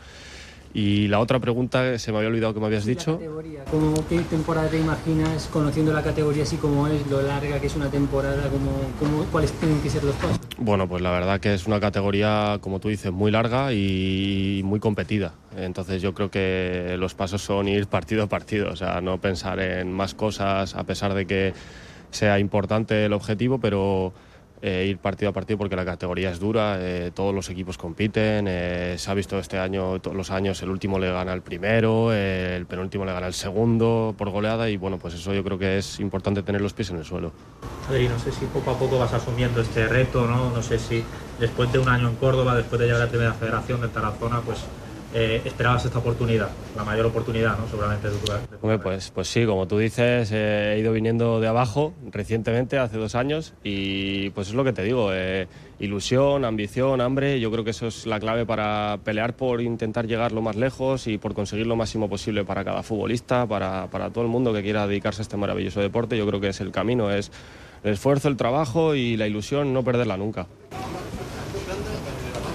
Y la otra pregunta, se me había olvidado que me habías dicho. La categoría, ¿cómo, ¿qué temporada te imaginas conociendo la categoría así como es, lo larga que es una temporada, cómo, cómo, cuáles tienen que ser los pasos? Bueno, pues la verdad que es una categoría, como tú dices, muy larga y muy competida. Entonces yo creo que los pasos son ir partido a partido, o sea, no pensar en más cosas a pesar de que sea importante el objetivo, pero Eh, ir partido a partido, porque la categoría es dura, eh, todos los equipos compiten, eh, se ha visto este año, todos los años, el último le gana el primero, eh, el penúltimo le gana el segundo por goleada, y bueno, pues eso yo creo que es importante, tener los pies en el suelo. Adri, no sé si poco a poco vas asumiendo este reto, ¿no? No sé si después de un año en Córdoba, después de llegar a la primera federación de Tarazona, pues Eh, esperabas esta oportunidad, la mayor oportunidad, ¿no? Seguramente de tu carrera. Hombre, pues, pues sí, como tú dices, eh, he ido viniendo de abajo recientemente, hace dos años, y pues es lo que te digo, eh, ilusión, ambición, hambre, yo creo que eso es la clave para pelear por intentar llegar lo más lejos y por conseguir lo máximo posible para cada futbolista, para, para todo el mundo que quiera dedicarse a este maravilloso deporte. Yo creo que es el camino, es el esfuerzo, el trabajo y la ilusión, no perderla nunca.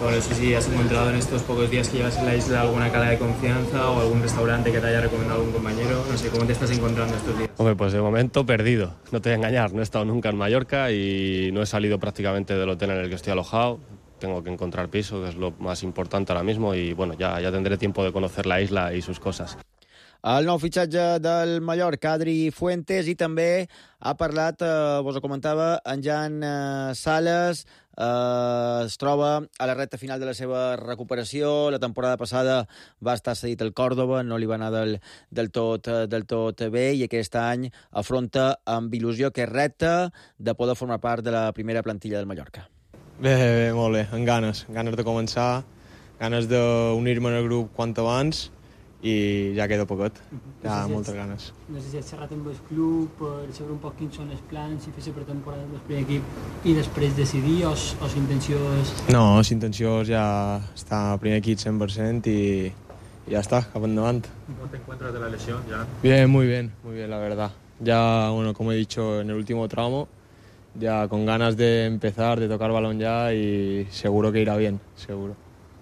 Bueno, no sé si has encontrado en estos pocos días que llevas en la isla alguna cala de confianza o algún restaurante que te haya recomendado algún compañero. No sé, ¿cómo te estás encontrando estos días? Hombre, pues de momento perdido. No te voy a engañar, no he estado nunca en Mallorca y no he salido prácticamente del hotel en el que estoy alojado. Tengo que encontrar piso, que es lo más importante ahora mismo, y bueno, ya, ya tendré tiempo de conocer la isla y sus cosas. El nou fitxatge del Mallorca, Adri Fuentes, i també ha parlat, eh, vos ho comentava, en Jan eh, Sales, eh, es troba a la recta final de la seva recuperació. La temporada passada va estar cedit al Còrdova, no li va anar del, del, tot, del tot bé, i aquest any afronta amb il·lusió aquest repte de poder formar part de la primera plantilla del Mallorca. Bé, bé, molt bé, amb ganes, ganes de començar, ganes d'unir-me en el grup quant abans, i ja queda poquet, ja no moltes ganes. No sé si has xerrat amb el club per saber un poc quins són els plans, si fer la pretemporada del primer equip i després decidir, o la intenció és... No, la intenció és ja estar al primer equip cent per cent i, y ya está, cap endavant. ¿Cómo te encuentras de la lesión ya? Bien, muy bien, muy bien, la verdad. Ya, bueno, como he dicho en el último tramo, ya con ganas de empezar, de tocar balón ya, y seguro que irá bien, seguro.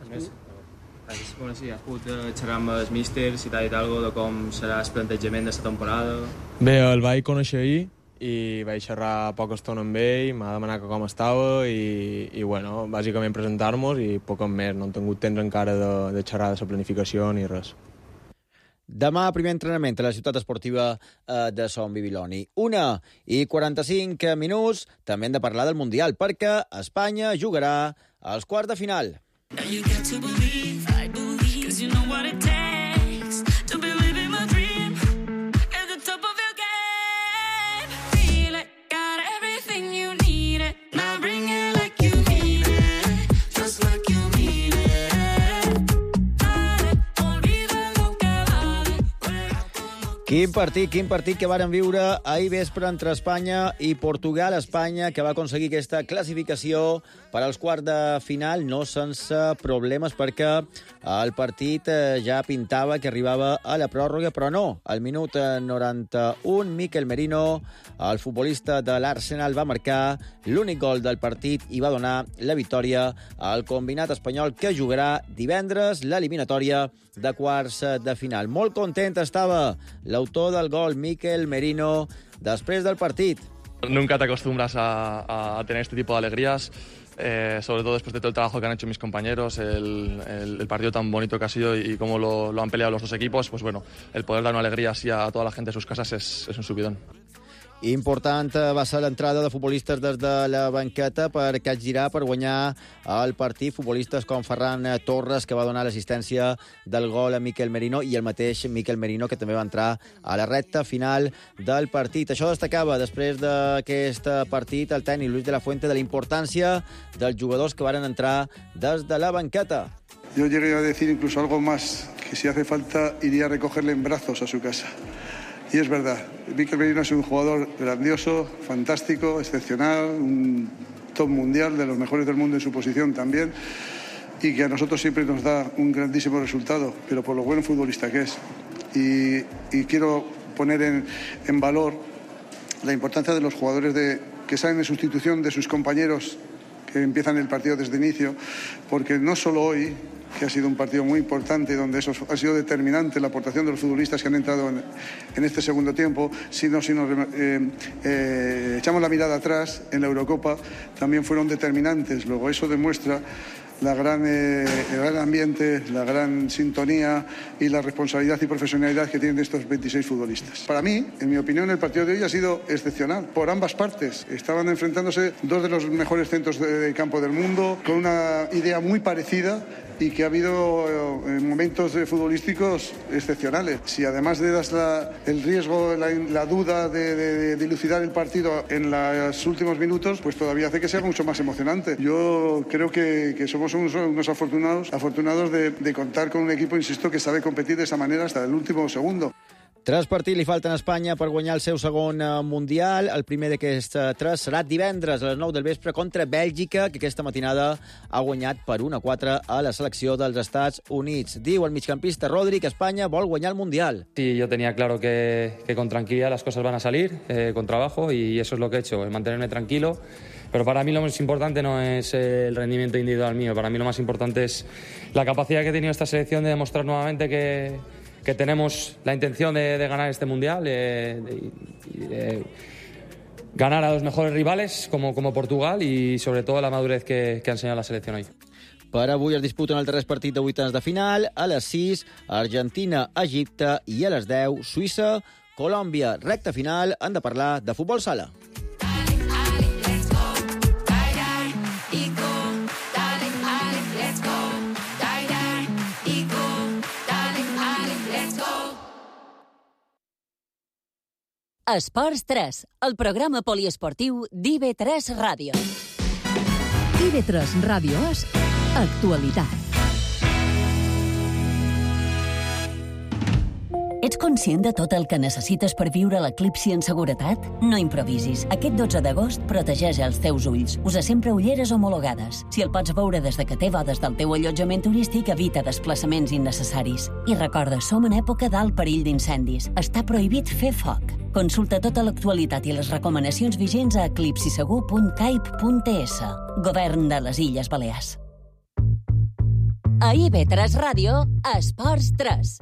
Bueno, sí, has pogut xerrar amb els místers, si t'ha dit alguna cosa de com serà el plantejament d'aquesta temporada? Bé, el vaig conèixer ahir i vaig xerrar poca estona amb ell, m'ha demanat com estava i, i bueno, bàsicament presentar-nos i poc més, no hem tingut temps encara de, de xerrar de la planificació ni res. Demà, primer entrenament a la ciutat esportiva de Son Bibiloni. Una i quaranta-cinc minuts, també hem de parlar del Mundial, perquè Espanya jugarà als quarts de final. You got to believe, I believe, 'cause you know what it takes to be living my dream at the top of your game. Feel it, got everything you need it. Now bring it like you mean it, just like you mean it. Dale, olvida lo que vale. Quin partit, quin partit que varen viure ahir vespre entre Espanya i Portugal. Espanya, que va aconseguir aquesta classificació per als quarts de final, no sense problemes, perquè el partit ja pintava que arribava a la pròrroga, però no. Al minut noranta-un, Mikel Merino, el futbolista de l'Arsenal, va marcar l'únic gol del partit i va donar la victòria al combinat espanyol, que jugarà divendres l'eliminatòria de quarts de final. Molt content estava l'autor del gol, Mikel Merino, després del partit. Nunca te acostumbras a, a tener este tipo de alegrías. Eh, sobre todo después de todo el trabajo que han hecho mis compañeros, el, el, el partido tan bonito que ha sido y, y cómo lo, lo han peleado los dos equipos, pues bueno, el poder dar una alegría así a toda la gente de sus casas es, es un subidón. Important va ser l'entrada de futbolistes des de la banqueta per capgirar, per guanyar el partit. Futbolistes com Ferran Torres, que va donar l'assistència del gol a Mikel Merino, i el mateix Mikel Merino, que també va entrar a la recta final del partit. Això destacava després d'aquest partit el tècnic Luis de la Fuente de la importància dels jugadors que varen entrar des de la banqueta. Yo llegué a decir incluso algo más, que si hace falta iría a recogerle en brazos a su casa. Y es verdad, Mikel Merino es un jugador grandioso, fantástico, excepcional, un top mundial, de los mejores del mundo en su posición también, y que a nosotros siempre nos da un grandísimo resultado, pero por lo buen futbolista que es. Y, y quiero poner en, en valor la importancia de los jugadores de, que salen en sustitución de sus compañeros que empiezan el partido desde el inicio, porque no solo hoy, que ha sido un partido muy importante, donde eso ha sido determinante, la aportación de los futbolistas que han entrado en, en este segundo tiempo, sino si nos eh, eh, echamos la mirada atrás, en la Eurocopa también fueron determinantes. Luego eso demuestra la gran, eh, el gran ambiente, la gran sintonía y la responsabilidad y profesionalidad que tienen estos veintiséis futbolistas. Para mí, en mi opinión, el partido de hoy ha sido excepcional por ambas partes. Estaban enfrentándose dos de los mejores centros de, de campo del mundo, con una idea muy parecida, y que ha habido eh, momentos eh, futbolísticos excepcionales. Si además le das la, el riesgo, la, la duda de, de, de dilucidar el partido en los últimos minutos, pues todavía hace que sea mucho más emocionante. Yo creo que, que somos unos, unos afortunados, afortunados de, de contar con un equipo, insisto, que sabe competir de esa manera hasta el último segundo. Tres partits li falten a Espanya per guanyar el seu segon Mundial. El primer d'aquests tres serà divendres a les nou del vespre contra Bèlgica, que aquesta matinada ha guanyat per un a quatre a la selecció dels Estats Units. Diu el migcampista Rodri que Espanya vol guanyar el Mundial. Sí, yo tenía claro que, que con tranquilidad las cosas van a salir, eh, con trabajo, y eso es lo que he hecho, es mantenerme tranquilo Pero para mí lo más importante no es el rendimiento individual mío, para mí lo más importante es la capacidad que ha tenido esta selección de demostrar nuevamente que, que tenemos la intención de, de ganar este Mundial, de, de, de ganar a los mejores rivales como, como Portugal i sobretot la madurez que, que ha ensenyat la selecció hoy. Per avui es disputen el tercer partit de vuitens de final, a les sis, Argentina-Egipte i a les deu, Suïssa-Colòmbia. Recta final, han de parlar de futbol sala. Esports tres, el programa poliesportiu d'I V tres Ràdio. I V tres Ràdio és actualitat. Ets conscient de tot el que necessites per viure l'eclipsi en seguretat? No improvisis. Aquest dotze d'agost protegeix els teus ulls. Usa sempre ulleres homologades. Si el pots veure des de que té bodes del teu allotjament turístic, evita desplaçaments innecessaris. I recorda, som en època d'alt perill d'incendis. Està prohibit fer foc. Consulta tota l'actualitat i les recomanacions vigents a eclipsisegur punt caip punt es. Govern de les Illes Balears. A I V tres Ràdio, Esports tres.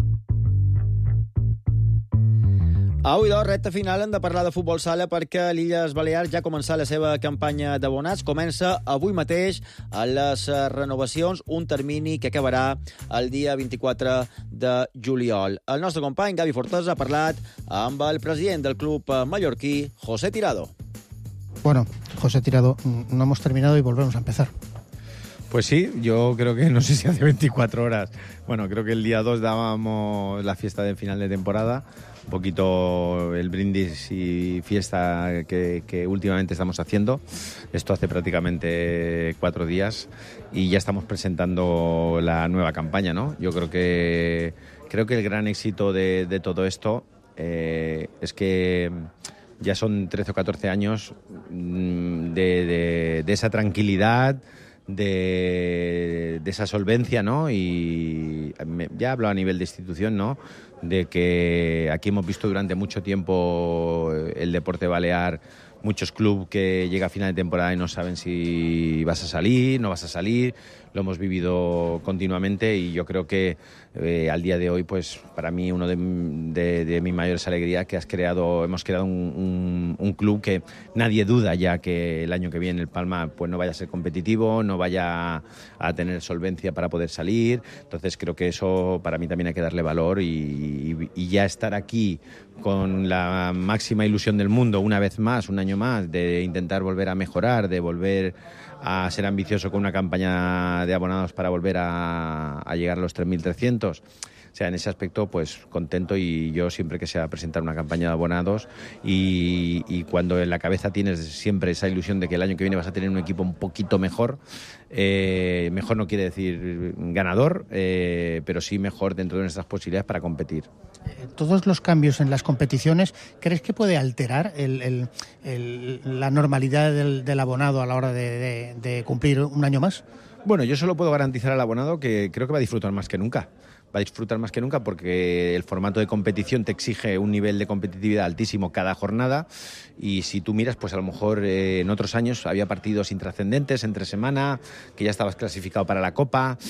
Avui, doncs, recta final, hem de parlar de futbol sala perquè l'Illes Balears ja ha començat la seva campanya d'abonats. Comença avui mateix a les renovacions, un termini que acabarà el dia vint-i-quatre de juliol. El nostre company, Gavi Fortesa, ha parlat amb el president del club mallorquí, José Tirado. Bueno, José Tirado, no hemos terminado y volvemos a empezar. Pues sí, yo creo que no sé si hace veinticuatro horas. Bueno, creo que el día dos dábamos la fiesta de final de temporada. Un poquito el brindis y fiesta que, que últimamente estamos haciendo. Esto hace prácticamente cuatro días y ya estamos presentando la nueva campaña, ¿no? Yo creo que creo que el gran éxito de, de todo esto eh, es que ya son trece o catorce años de, de, de esa tranquilidad, de, de esa solvencia, ¿no? Y ya hablo a nivel de institución, ¿no? De que aquí hemos visto durante mucho tiempo el deporte balear, muchos clubes que llega a final de temporada y no saben si vas a salir, no vas a salir. Lo hemos vivido continuamente y yo creo que eh, al día de hoy, pues para mí uno de, de, de mis mayores alegrías que has creado, hemos creado un, un, un club que nadie duda ya que el año que viene el Palma pues no vaya a ser competitivo, no vaya a tener solvencia para poder salir. Entonces creo que eso para mí también hay que darle valor y, y, y ya estar aquí con la máxima ilusión del mundo una vez más, un año más, de intentar volver a mejorar, de volver a ser ambicioso con una campaña de abonados para volver a, a llegar a los tres mil trescientos. O sea, en ese aspecto, pues contento y yo siempre que sea presentar una campaña de abonados y, y cuando en la cabeza tienes siempre esa ilusión de que el año que viene vas a tener un equipo un poquito mejor, eh, mejor no quiere decir ganador, eh, pero sí mejor dentro de nuestras posibilidades para competir. Todos los cambios en las competiciones, ¿crees que puede alterar el, el, el, la normalidad del, del abonado a la hora de, de, de cumplir un año más? Bueno, yo solo puedo garantizar al abonado que creo que va a disfrutar más que nunca. Va a disfrutar más que nunca porque el formato de competición te exige un nivel de competitividad altísimo cada jornada y si tú miras, pues a lo mejor eh, en otros años había partidos intrascendentes entre semana, que ya estabas clasificado para la Copa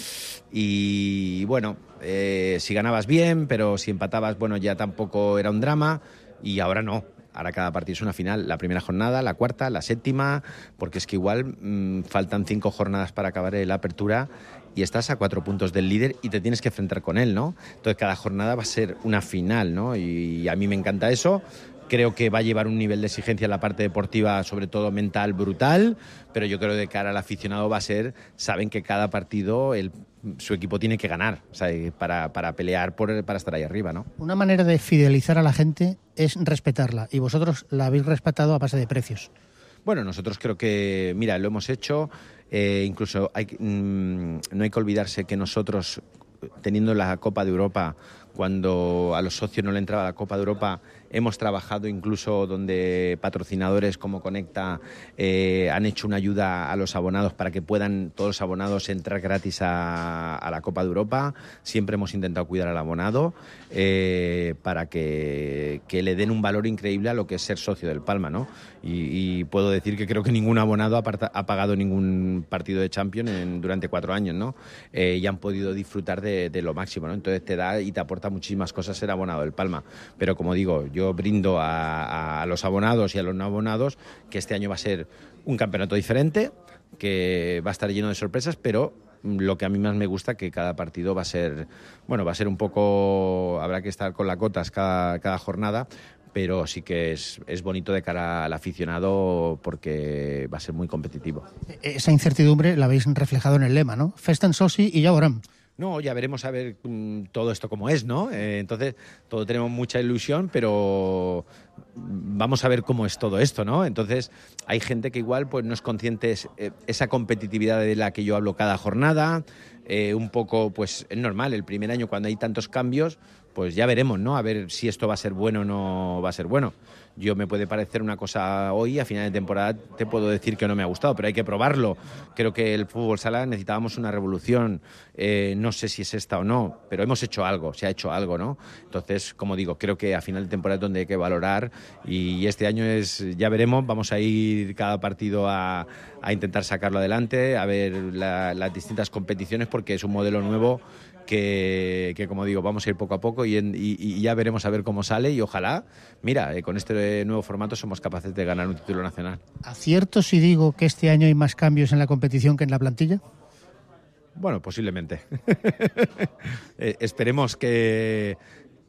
y bueno, eh, si ganabas bien, pero si empatabas, bueno, ya tampoco era un drama y ahora no. Ahora cada partido es una final, la primera jornada, la cuarta, la séptima, porque es que igual mmm, faltan cinco jornadas para acabar la apertura y estás a cuatro puntos del líder y te tienes que enfrentar con él, ¿no? Entonces cada jornada va a ser una final, ¿no? Y a mí me encanta eso. Creo que va a llevar un nivel de exigencia en la parte deportiva, sobre todo mental, brutal, pero yo creo que de cara al aficionado va a ser, saben que cada partido el, su equipo tiene que ganar, o sea, para, para pelear por, para estar ahí arriba, ¿no? Una manera de fidelizar a la gente es respetarla, y vosotros la habéis respetado a base de precios. Bueno, nosotros creo que, mira, lo hemos hecho, eh, incluso hay, mmm, no hay que olvidarse que nosotros, teniendo la Copa de Europa cuando a los socios no le entraba la Copa de Europa, hemos trabajado incluso donde patrocinadores como Conecta eh, han hecho una ayuda a los abonados para que puedan todos los abonados entrar gratis a, a la Copa de Europa. Siempre hemos intentado cuidar al abonado eh, para que, que le den un valor increíble a lo que es ser socio del Palma, ¿no? Y, y puedo decir que creo que ningún abonado ha, parta, ha pagado ningún partido de Champions en, durante cuatro años, ¿no? Eh, y han podido disfrutar de, de lo máximo, ¿no? Entonces te da y te aporta muchísimas cosas ser abonado del Palma. Pero como digo, yo brindo a, a los abonados y a los no abonados que este año va a ser un campeonato diferente, que va a estar lleno de sorpresas, pero lo que a mí más me gusta que cada partido va a ser, bueno, va a ser un poco, habrá que estar con las cotas cada, cada jornada, pero sí que es, es bonito de cara al aficionado porque va a ser muy competitivo. Esa incertidumbre la habéis reflejado en el lema, ¿no? Festen soci y ya verán. No, ya veremos a ver mmm, todo esto cómo es, ¿no? Eh, entonces, todos tenemos mucha ilusión, pero vamos a ver cómo es todo esto, ¿no? Entonces, hay gente que igual pues no es consciente de eh, esa competitividad de la que yo hablo cada jornada, eh, un poco, pues es normal, el primer año cuando hay tantos cambios, pues ya veremos, ¿no? A ver si esto va a ser bueno o no va a ser bueno. Yo me puede parecer una cosa hoy, a final de temporada te puedo decir que no me ha gustado, pero hay que probarlo. Creo que el fútbol sala necesitábamos una revolución, eh, no sé si es esta o no, pero hemos hecho algo, se ha hecho algo, ¿no? Entonces, como digo, creo que a final de temporada es donde hay que valorar y este año es, ya veremos, vamos a ir cada partido a, a intentar sacarlo adelante, a ver la, las distintas competiciones porque es un modelo nuevo que, que como digo, vamos a ir poco a poco y, en, y, y ya veremos a ver cómo sale y ojalá, mira, eh, con este nuevo formato somos capaces de ganar un título nacional. ¿Acierto si digo que este año hay más cambios en la competición que en la plantilla? Bueno, posiblemente. eh, esperemos que,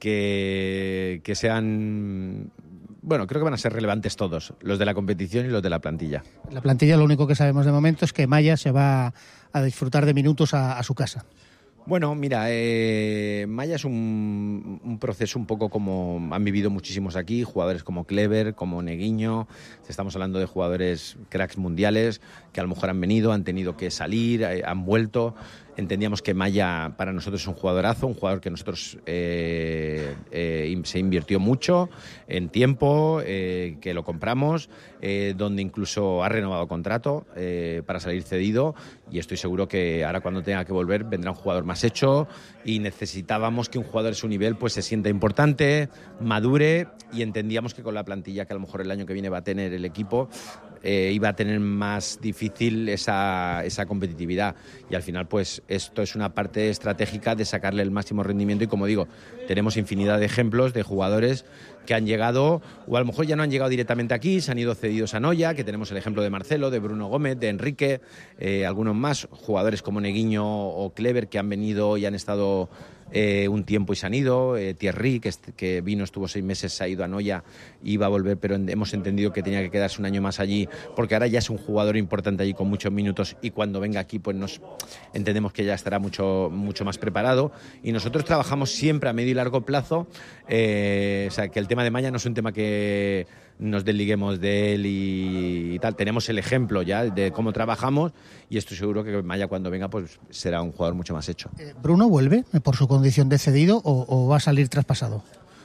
que, que sean... Bueno, creo que van a ser relevantes todos, los de la competición y los de la plantilla. La plantilla lo único que sabemos de momento es que Maya se va a disfrutar de minutos a, a su casa. Bueno, mira, eh, Maya es un, un proceso un poco como han vivido muchísimos aquí, jugadores como Clever, como Neguinho, estamos hablando de jugadores cracks mundiales que a lo mejor han venido, han tenido que salir, eh, han vuelto. Entendíamos que Maya para nosotros es un jugadorazo, un jugador que nosotros eh, eh, se invirtió mucho en tiempo, eh, que lo compramos, eh, donde incluso ha renovado contrato eh, para salir cedido y estoy seguro que ahora cuando tenga que volver vendrá un jugador más hecho y necesitábamos que un jugador de su nivel pues se sienta importante, madure y entendíamos que con la plantilla que a lo mejor el año que viene va a tener el equipo eh, iba a tener más difícil esa, esa competitividad y al final pues esto es una parte estratégica de sacarle el máximo rendimiento y como digo, tenemos infinidad de ejemplos de jugadores que han llegado o a lo mejor ya no han llegado directamente aquí, se han ido cedidos a Noya, que tenemos el ejemplo de Marcelo, de Bruno Gómez, de Enrique, eh, algunos más, jugadores como Neguinho o Clever que han venido y han estado eh, un tiempo y se han ido, eh, Thierry que, que vino, estuvo seis meses, se ha ido a Noya y iba a volver, pero hemos entendido que tenía que quedarse un año más allí porque ahora ya es un jugador importante allí con muchos minutos y cuando venga aquí pues nos entendemos que ya estará mucho, mucho más preparado y nosotros trabajamos siempre a medio y largo plazo, eh, o sea que el tema de Maya no es un tema que nos desliguemos de él y, y tal, tenemos el ejemplo ya de cómo trabajamos y estoy seguro que Maya cuando venga pues será un jugador mucho más hecho. ¿Bruno vuelve por su condición de cedido o, o va a salir traspasado?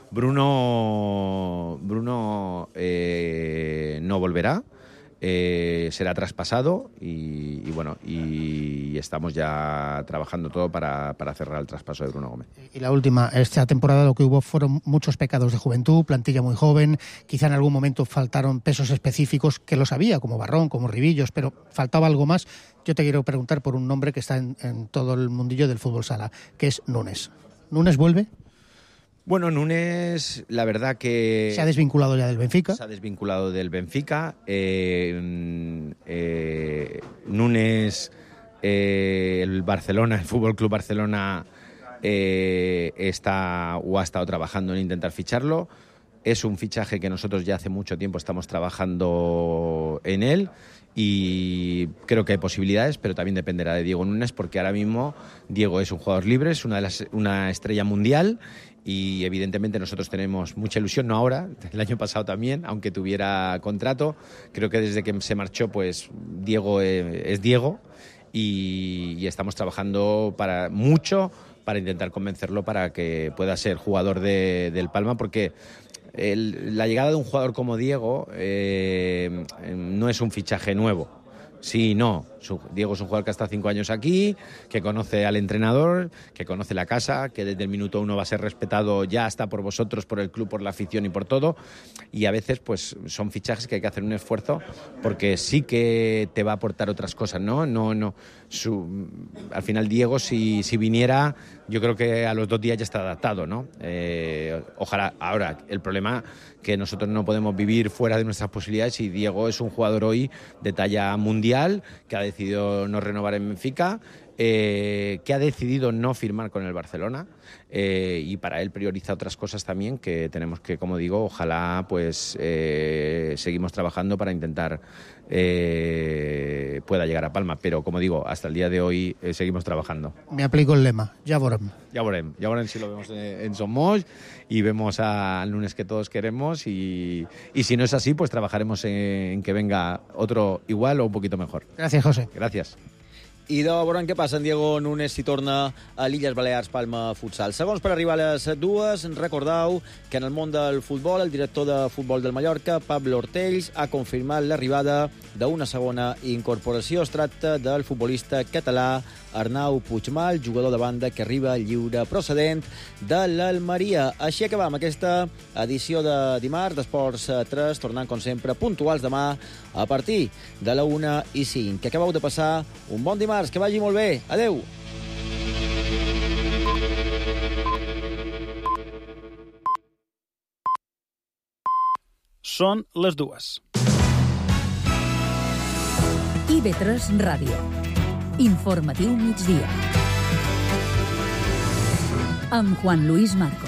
Bruno, Bruno eh, no volverá. Eh, será traspasado y, y bueno y estamos ya trabajando todo para, para cerrar el traspaso de Bruno Gómez. Y la última, esta temporada lo que hubo fueron muchos pecados de juventud, plantilla muy joven, quizá en algún momento faltaron pesos específicos que los había, como Barrón, como Ribillos, pero faltaba algo más. Yo te quiero preguntar por un nombre que está en, en todo el mundillo del fútbol sala, que es Nunes. ¿Nunes vuelve? Bueno, Nunes, la verdad que... Se ha desvinculado ya del Benfica. Se ha desvinculado del Benfica. Eh, eh, Nunes, eh, el Barcelona, el Fútbol Club Barcelona eh, está o ha estado trabajando en intentar ficharlo. Es un fichaje que nosotros ya hace mucho tiempo estamos trabajando en él y creo que hay posibilidades, pero también dependerá de Diego Nunes porque ahora mismo Diego es un jugador libre, es una, de las, una estrella mundial y evidentemente nosotros tenemos mucha ilusión, no ahora, el año pasado también, aunque tuviera contrato. Creo que desde que se marchó, pues Diego eh, es Diego y, y estamos trabajando para mucho para intentar convencerlo para que pueda ser jugador de, del Palma, porque el, la llegada de un jugador como Diego eh, no es un fichaje nuevo. Sí, no. Diego es un jugador que ha estado cinco años aquí, que conoce al entrenador, que conoce la casa, que desde el minuto uno va a ser respetado ya hasta por vosotros, por el club, por la afición y por todo. Y a veces pues son fichajes que hay que hacer un esfuerzo porque sí que te va a aportar otras cosas, ¿no? No, no. Su, al final Diego, si, si viniera, yo creo que a los dos días ya está adaptado, ¿no? Eh, ojalá. Ahora, el problema que nosotros no podemos vivir fuera de nuestras posibilidades, y Diego es un jugador hoy de talla mundial que ha decidido no renovar en Benfica, eh, que ha decidido no firmar con el Barcelona, eh, y para él prioriza otras cosas también que tenemos que, como digo, ojalá pues eh, seguimos trabajando para intentar eh, pueda llegar a Palma, pero como digo, hasta el día de hoy eh, seguimos trabajando. Me aplico el lema, ya veremos. Ya veremos, ya veremos si lo vemos en Somos y vemos al lunes que todos queremos, y, y si no es así, pues trabajaremos en, en que venga otro igual o un poquito mejor. Gracias, José. Gracias. I de veurem què passa en Diego Núñez si torna a l'Illes Balears Palma Futsal. Segons per arribar a les dues, recordeu que en el món del futbol el director de futbol del Mallorca, Pablo Ortells, ha confirmat l'arribada d'una segona incorporació. Es tracta del futbolista català Arnau Puigmal, jugador de banda que arriba lliure procedent de l'Almeria. Així acabam aquesta edició de dimarts d'Esports tres, tornant com sempre puntuals demà a partir de la una i cinc. Que acabeu de passar un bon dimarts, que vagi molt bé. Adeu! Són les dues. I B tres Ràdio. Informatiu migdia. Amb Juan Luis Marco.